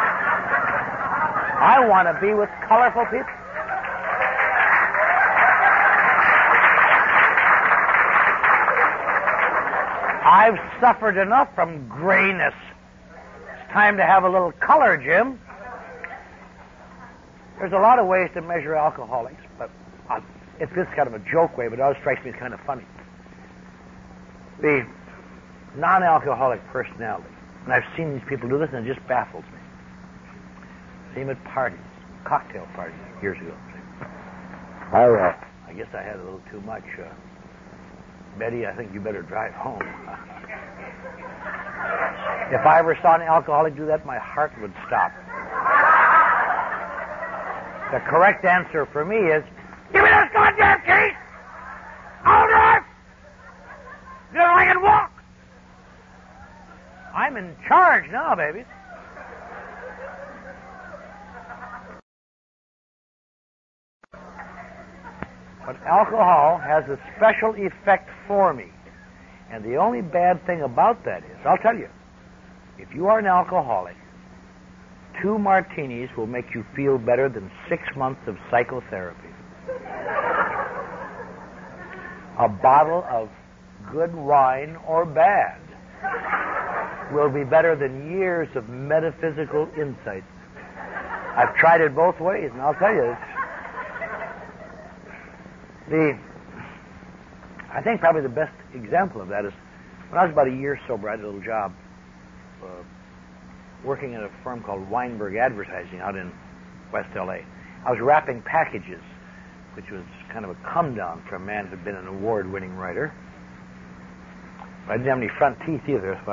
I want to be with colorful people. I've suffered enough from grayness. It's time to have a little color, Jim. There's a lot of ways to measure alcoholics, but it's this kind of a joke way, but it always strikes me as kind of funny. The non-alcoholic personality, and I've seen these people do this, and it just baffles me. Same at parties, cocktail parties years ago. I guess I had a little too much. Betty, I think you better drive home. If I ever saw an alcoholic do that, my heart would stop. The correct answer for me is, "Give me those goddamn keys! I'll drive! Then I can walk! I'm in charge now, baby." But alcohol has a special effect for me. And the only bad thing about that is, I'll tell you, if you are an alcoholic, 2 martinis will make you feel better than 6 months of psychotherapy. A bottle of good wine or bad will be better than years of metaphysical insights. I've tried it both ways, and I'll tell you, I think probably the best example of that is when I was about a year sober. I had a little job working at a firm called Weinberg Advertising out in West L.A. I was wrapping packages, which was kind of a come-down for a man who had been an award-winning writer. But I didn't have any front teeth either, so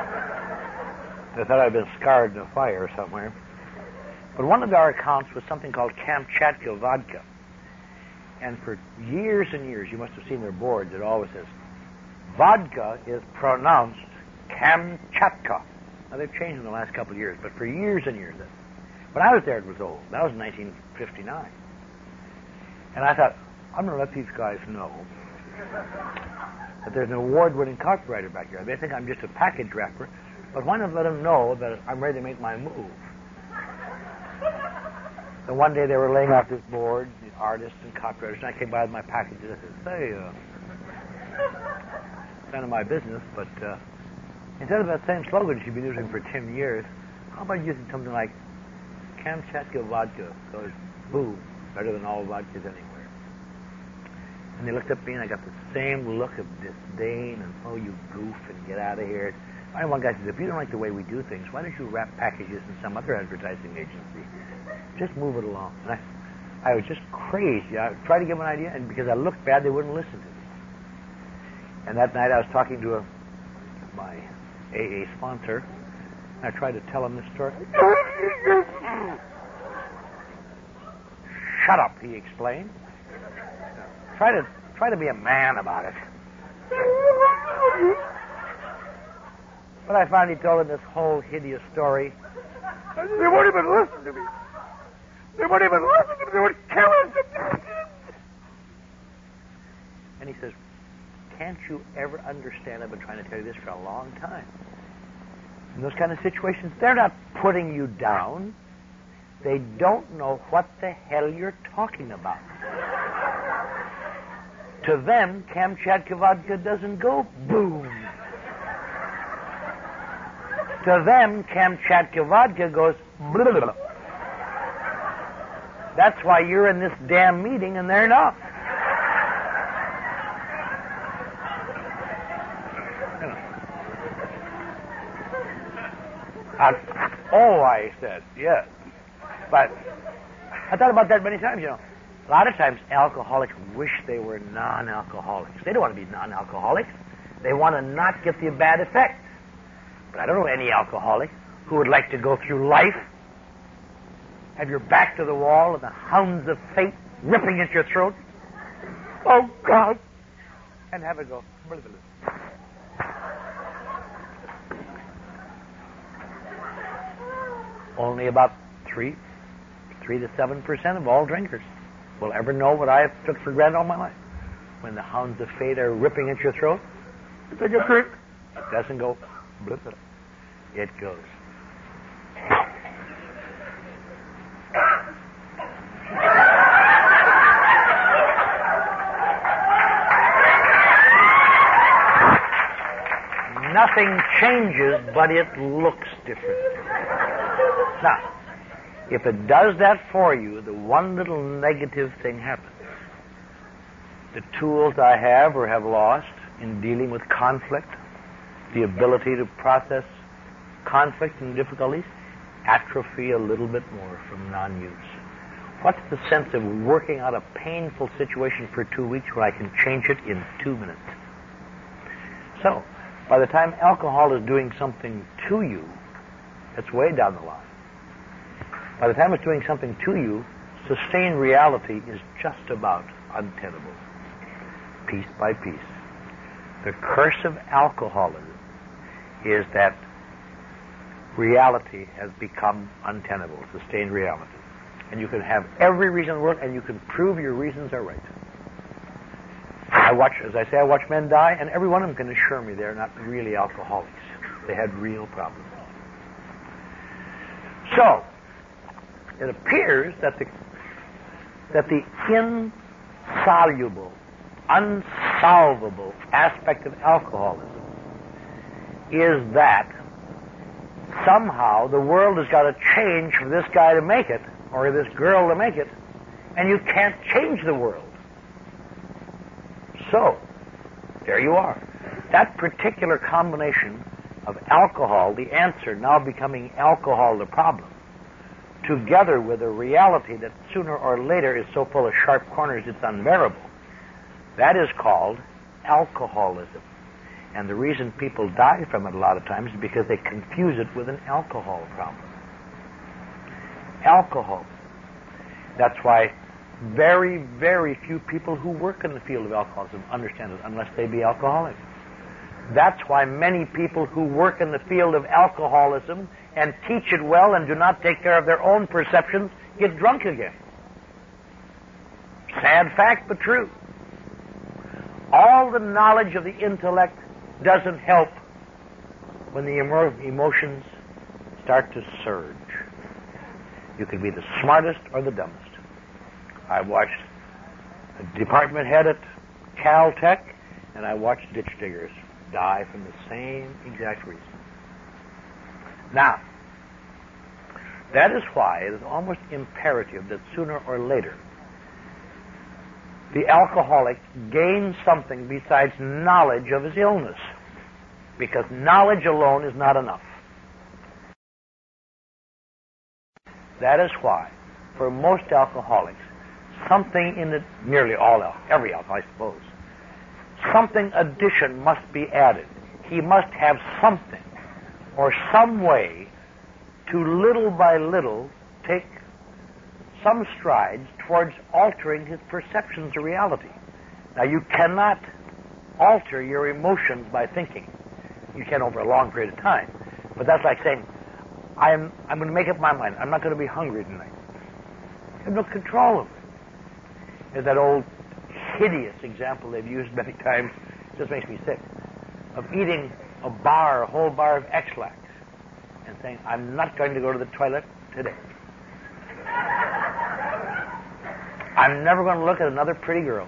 I thought I'd been scarred in a fire somewhere. But one of our accounts was something called Kamchatka vodka. And for years and years, you must have seen their boards, it always says, vodka is pronounced Kamchatka. Now, they've changed in the last couple of years, but for years and years. When I was there, it was old. That was 1959. And I thought, I'm going to let these guys know that there's an award-winning copywriter back here. They think I'm just a package wrapper, but why not let them know that I'm ready to make my move? So one day they were laying out this board, the artists and copywriters, and I came by with my packages. I said, say, none of my business, but instead of that same slogan she'd been using for 10 years, how about using something like Kamchatka vodka goes boom, better than all vodkas anywhere. And they looked at me and I got the same look of disdain and, oh, you goof, and get out of here. And one guy says, if you don't like the way we do things, why don't you wrap packages in some other advertising agency? Just move it along. And I was just crazy. I tried to give them an idea, and because I looked bad, they wouldn't listen to me. And that night I was talking to my AA sponsor, and I tried to tell him this story. Shut up, he explained. Try to be a man about it. But I finally told him this whole hideous story. They won't even listen to me. They won't even listen to me. They would kill us. And he says, can't you ever understand? I've been trying to tell you this for a long time. In those kind of situations, they're not putting you down. They don't know what the hell you're talking about. To them, Kamchatka vodka doesn't go boom. To them, Kamchatka vodka goes blah, blah, blah. That's why you're in this damn meeting and they're not. I said, yes. But I thought about that many times, A lot of times alcoholics wish they were non-alcoholics. They don't want to be non-alcoholics. They want to not get the bad effects. But I don't know any alcoholic who would like to go through life, have your back to the wall and the hounds of fate ripping at your throat. Oh, God. And have it go. Only about 3 to 7% of all drinkers will ever know what I have took for granted all my life. When the hounds of fate are ripping at your throat, you take a drink. It doesn't go blip it. It goes. Nothing changes, but it looks different. Now, if it does that for you, the one little negative thing happens. The tools I have or have lost in dealing with conflict, the ability to process conflict and difficulties, atrophy a little bit more from non-use. What's the sense of working out a painful situation for 2 weeks when I can change it in 2 minutes? So, by the time alcohol is doing something to you, it's way down the line. By the time it's doing something to you, sustained reality is just about untenable, piece by piece. The curse of alcoholism is that reality has become untenable, sustained reality. And you can have every reason in the world, and you can prove your reasons are right. I watch men die, and every one of them can assure me they're not really alcoholics. They had real problems. So, it appears that the insoluble, unsolvable aspect of alcoholism is that somehow the world has got to change for this guy to make it, or this girl to make it, and you can't change the world. So, there you are. That particular combination of alcohol, the answer now becoming alcohol the problem, together with a reality that sooner or later is so full of sharp corners it's unbearable, that is called alcoholism. And the reason people die from it a lot of times is because they confuse it with an alcohol problem. Alcohol. That's why very, very few people who work in the field of alcoholism understand it unless they be alcoholics. That's why many people who work in the field of alcoholism and teach it well and do not take care of their own perceptions get drunk again. Sad fact, but true. All the knowledge of the intellect doesn't help when the emotions start to surge. You can be the smartest or the dumbest. I watched a department head at Caltech, and I watched ditch diggers die from the same exact reason. Now, that is why it is almost imperative that sooner or later the alcoholic gains something besides knowledge of his illness, because knowledge alone is not enough. That is why, for most alcoholics, something in it, nearly all, every alcoholic, I suppose, something addition must be added. He must have something or some way to little by little take some strides towards altering his perceptions of reality. Now, you cannot alter your emotions by thinking. You can over a long period of time. But that's like saying, I'm going to make up my mind. I'm not going to be hungry tonight. You have no control of it. There's that old hideous example they've used many times, it just makes me sick, of eating a whole bar of X-Lax and saying, I'm not going to go to the toilet today. I'm never going to look at another pretty girl.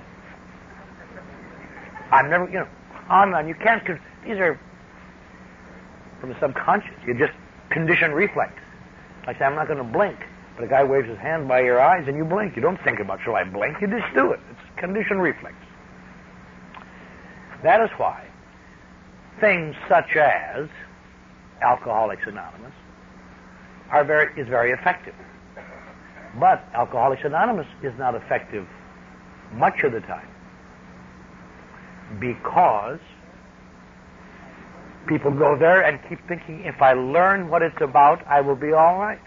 I'm never, on and on. You can't, these are from the subconscious. You just condition reflex. Like say, I'm not going to blink. But a guy waves his hand by your eyes and you blink. You don't think about, shall I blink? You just do it. It's conditioned reflex. That is why things such as Alcoholics Anonymous is very effective. But Alcoholics Anonymous is not effective much of the time because people go there and keep thinking, if I learn what it's about, I will be all right.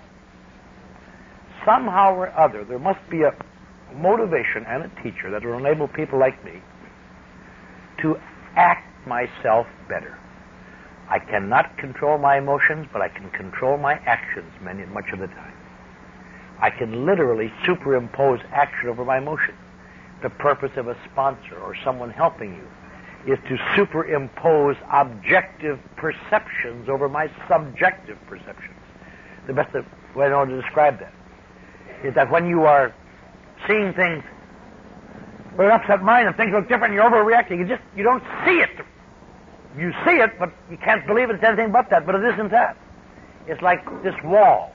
Somehow or other, there must be a motivation and a teacher that will enable people like me to act myself better. I cannot control my emotions, but I can control my actions much of the time. I can literally superimpose action over my emotion. The purpose of a sponsor or someone helping you is to superimpose objective perceptions over my subjective perceptions. The best way I know to describe that is that when you are seeing things with an upset mind and things look different and you're overreacting, you don't see it. You see it, but you can't believe it's anything but that, but it isn't that. It's like this wall.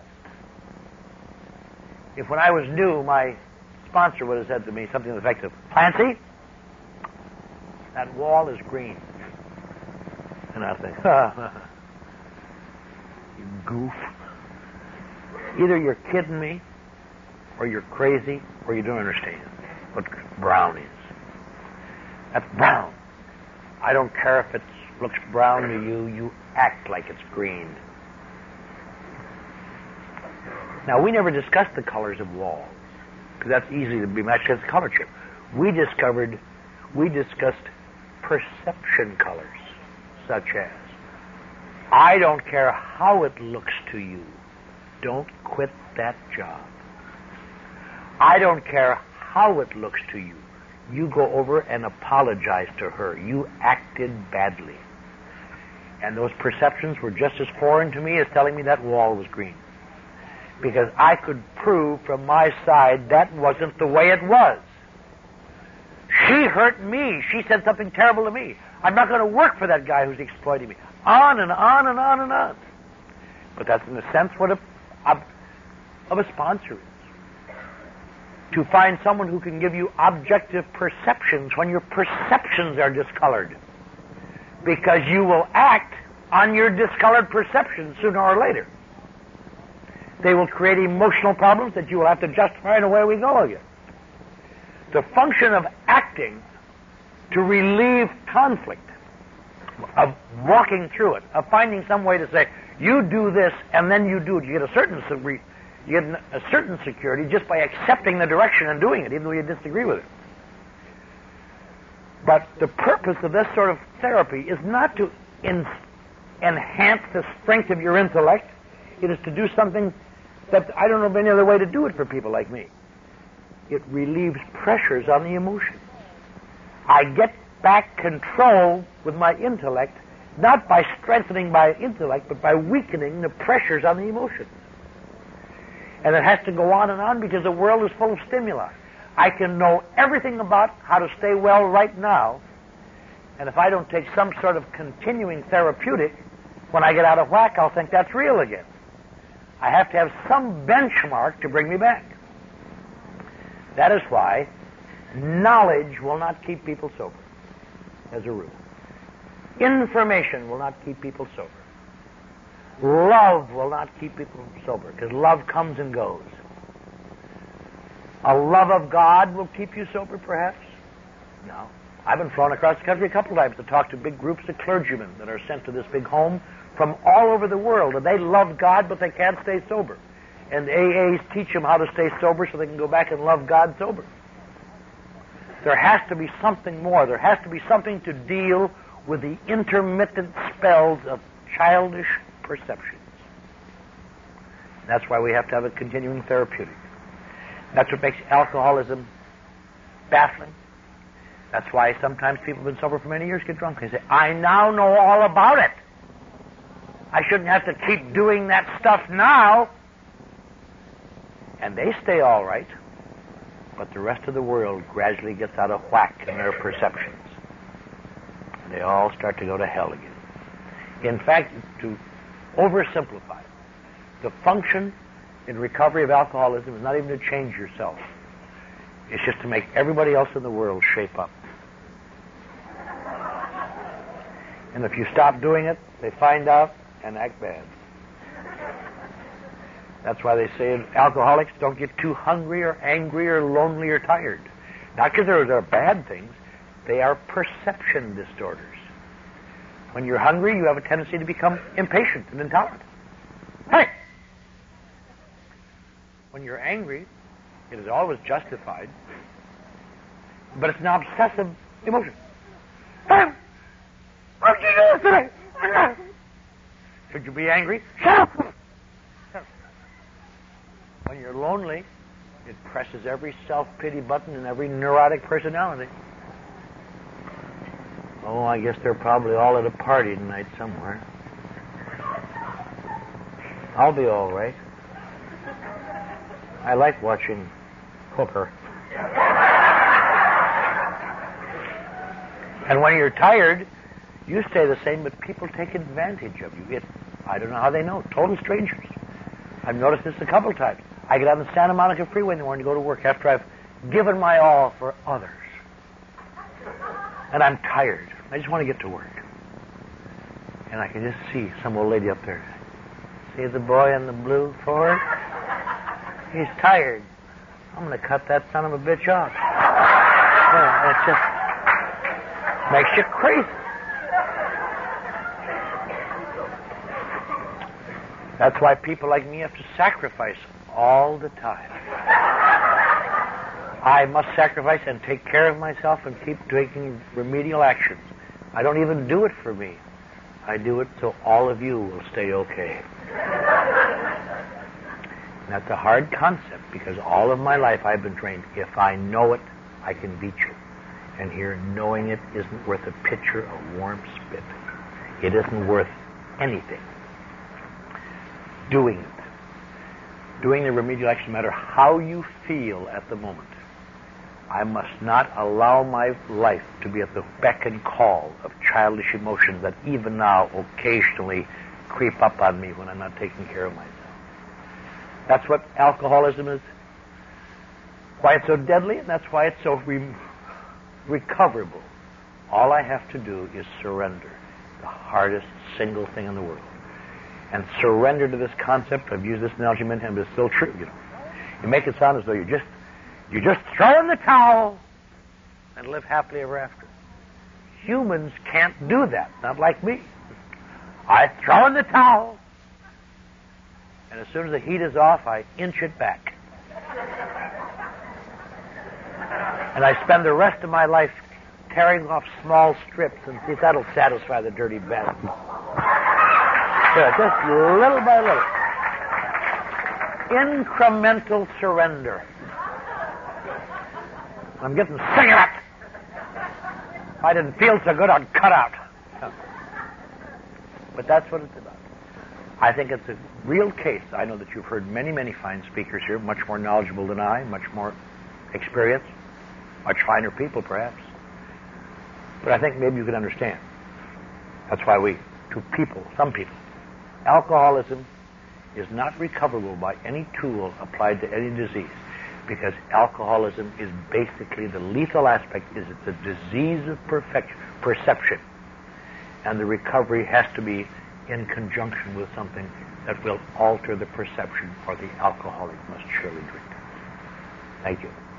If when I was new, my sponsor would have said to me something to the effect of, Clancy, that wall is green. And I think, you goof. Either you're kidding me, or you're crazy, or you don't understand what brown is. That's brown. I don't care if it looks brown to you, you act like it's green. Now, we never discussed the colors of walls, because that's easy to be matched against the color chip. We discussed perception colors, such as, I don't care how it looks to you, don't quit that job. I don't care how it looks to you, you go over and apologize to her. You acted badly. And those perceptions were just as foreign to me as telling me that wall was green. Because I could prove from my side that wasn't the way it was. She hurt me. She said something terrible to me. I'm not going to work for that guy who's exploiting me. On and on and on and on. But that's in a sense what a sponsor is. To find someone who can give you objective perceptions when your perceptions are discolored. Because you will act on your discolored perceptions sooner or later. They will create emotional problems that you will have to justify, and away we go again. The function of acting to relieve conflict, of walking through it, of finding some way to say, you do this and then you do it. You get a certain security just by accepting the direction and doing it, even though you disagree with it. But the purpose of this sort of therapy is not to enhance the strength of your intellect. It is to do something that I don't know of any other way to do it for people like me. It relieves pressures on the emotions. I get back control with my intellect, not by strengthening my intellect, but by weakening the pressures on the emotions. And it has to go on and on because the world is full of stimuli. I can know everything about how to stay well right now, and if I don't take some sort of continuing therapeutic, when I get out of whack, I'll think that's real again. I have to have some benchmark to bring me back. That is why knowledge will not keep people sober, as a rule. Information will not keep people sober. Love will not keep people sober, because love comes and goes. A love of God will keep you sober, perhaps? No. I've been flown across the country a couple of times to talk to big groups of clergymen that are sent to this big home from all over the world, and they love God, but they can't stay sober. And AAs teach them how to stay sober so they can go back and love God sober. There has to be something more. There has to be something to deal with the intermittent spells of childish perceptions. That's why we have to have a continuing therapeutic. That's what makes alcoholism baffling. That's why sometimes people who've been sober for many years get drunk. They say, I now know all about it. I shouldn't have to keep doing that stuff now. And they stay all right, but the rest of the world gradually gets out of whack in their perceptions. And they all start to go to hell again. In fact, to oversimplify, the function in recovery of alcoholism is not even to change yourself. It's just to make everybody else in the world shape up. And if you stop doing it, they find out and act bad. That's why they say alcoholics don't get too hungry or angry or lonely or tired. Not because they're bad things. They are perception disorders. When you're hungry, you have a tendency to become impatient and intolerant. Hey! When you're angry, it is always justified, but it's an obsessive emotion. Hey! What did you do today? Should you be angry? Shut up! When you're lonely, it presses every self-pity button in every neurotic personality. Oh, I guess they're probably all at a party tonight somewhere. I'll be all right. I like watching Hooker. And when you're tired, you stay the same, but people take advantage of you. I don't know how they know. Total strangers. I've noticed this a couple times. I get on the Santa Monica Freeway in the morning to go to work after I've given my all for others. And I'm tired. I just want to get to work. And I can just see some old lady up there. See the boy in the blue Ford? He's tired. I'm going to cut that son of a bitch off. Well, it just makes you crazy. That's why people like me have to sacrifice all the time. I must sacrifice and take care of myself and keep taking remedial actions. I don't even do it for me. I do it so all of you will stay okay. And that's a hard concept because all of my life I've been trained, if I know it, I can beat you. And here, knowing it isn't worth a pitcher of warm spit. It isn't worth anything. Doing it. Doing the remedial action, no matter how you feel at the moment. I must not allow my life to be at the beck and call of childish emotions that even now occasionally creep up on me when I'm not taking care of myself. That's what alcoholism is. Why it's so deadly, and that's why it's so recoverable. All I have to do is surrender. the hardest single thing in the world. And surrender to this concept. I've used this analogy many times, but it's still true. You make it sound as though you just throw in the towel and live happily ever after. Humans can't do that. Not like me. I throw in the towel, and as soon as the heat is off, I inch it back. And I spend the rest of my life tearing off small strips and see if that'll satisfy the dirty bat. Just little by little. Incremental surrender. I'm getting sick of it. If I didn't feel so good, I'd cut out. But that's what it's about. I think it's a real case. I know that you've heard many, many fine speakers here, much more knowledgeable than I, much more experienced, much finer people, perhaps. But I think maybe you can understand. That's why some people, alcoholism is not recoverable by any tool applied to any disease, because alcoholism is basically the lethal aspect is it's a disease of perception, and the recovery has to be in conjunction with something that will alter the perception, or the alcoholic must surely drink. Thank you.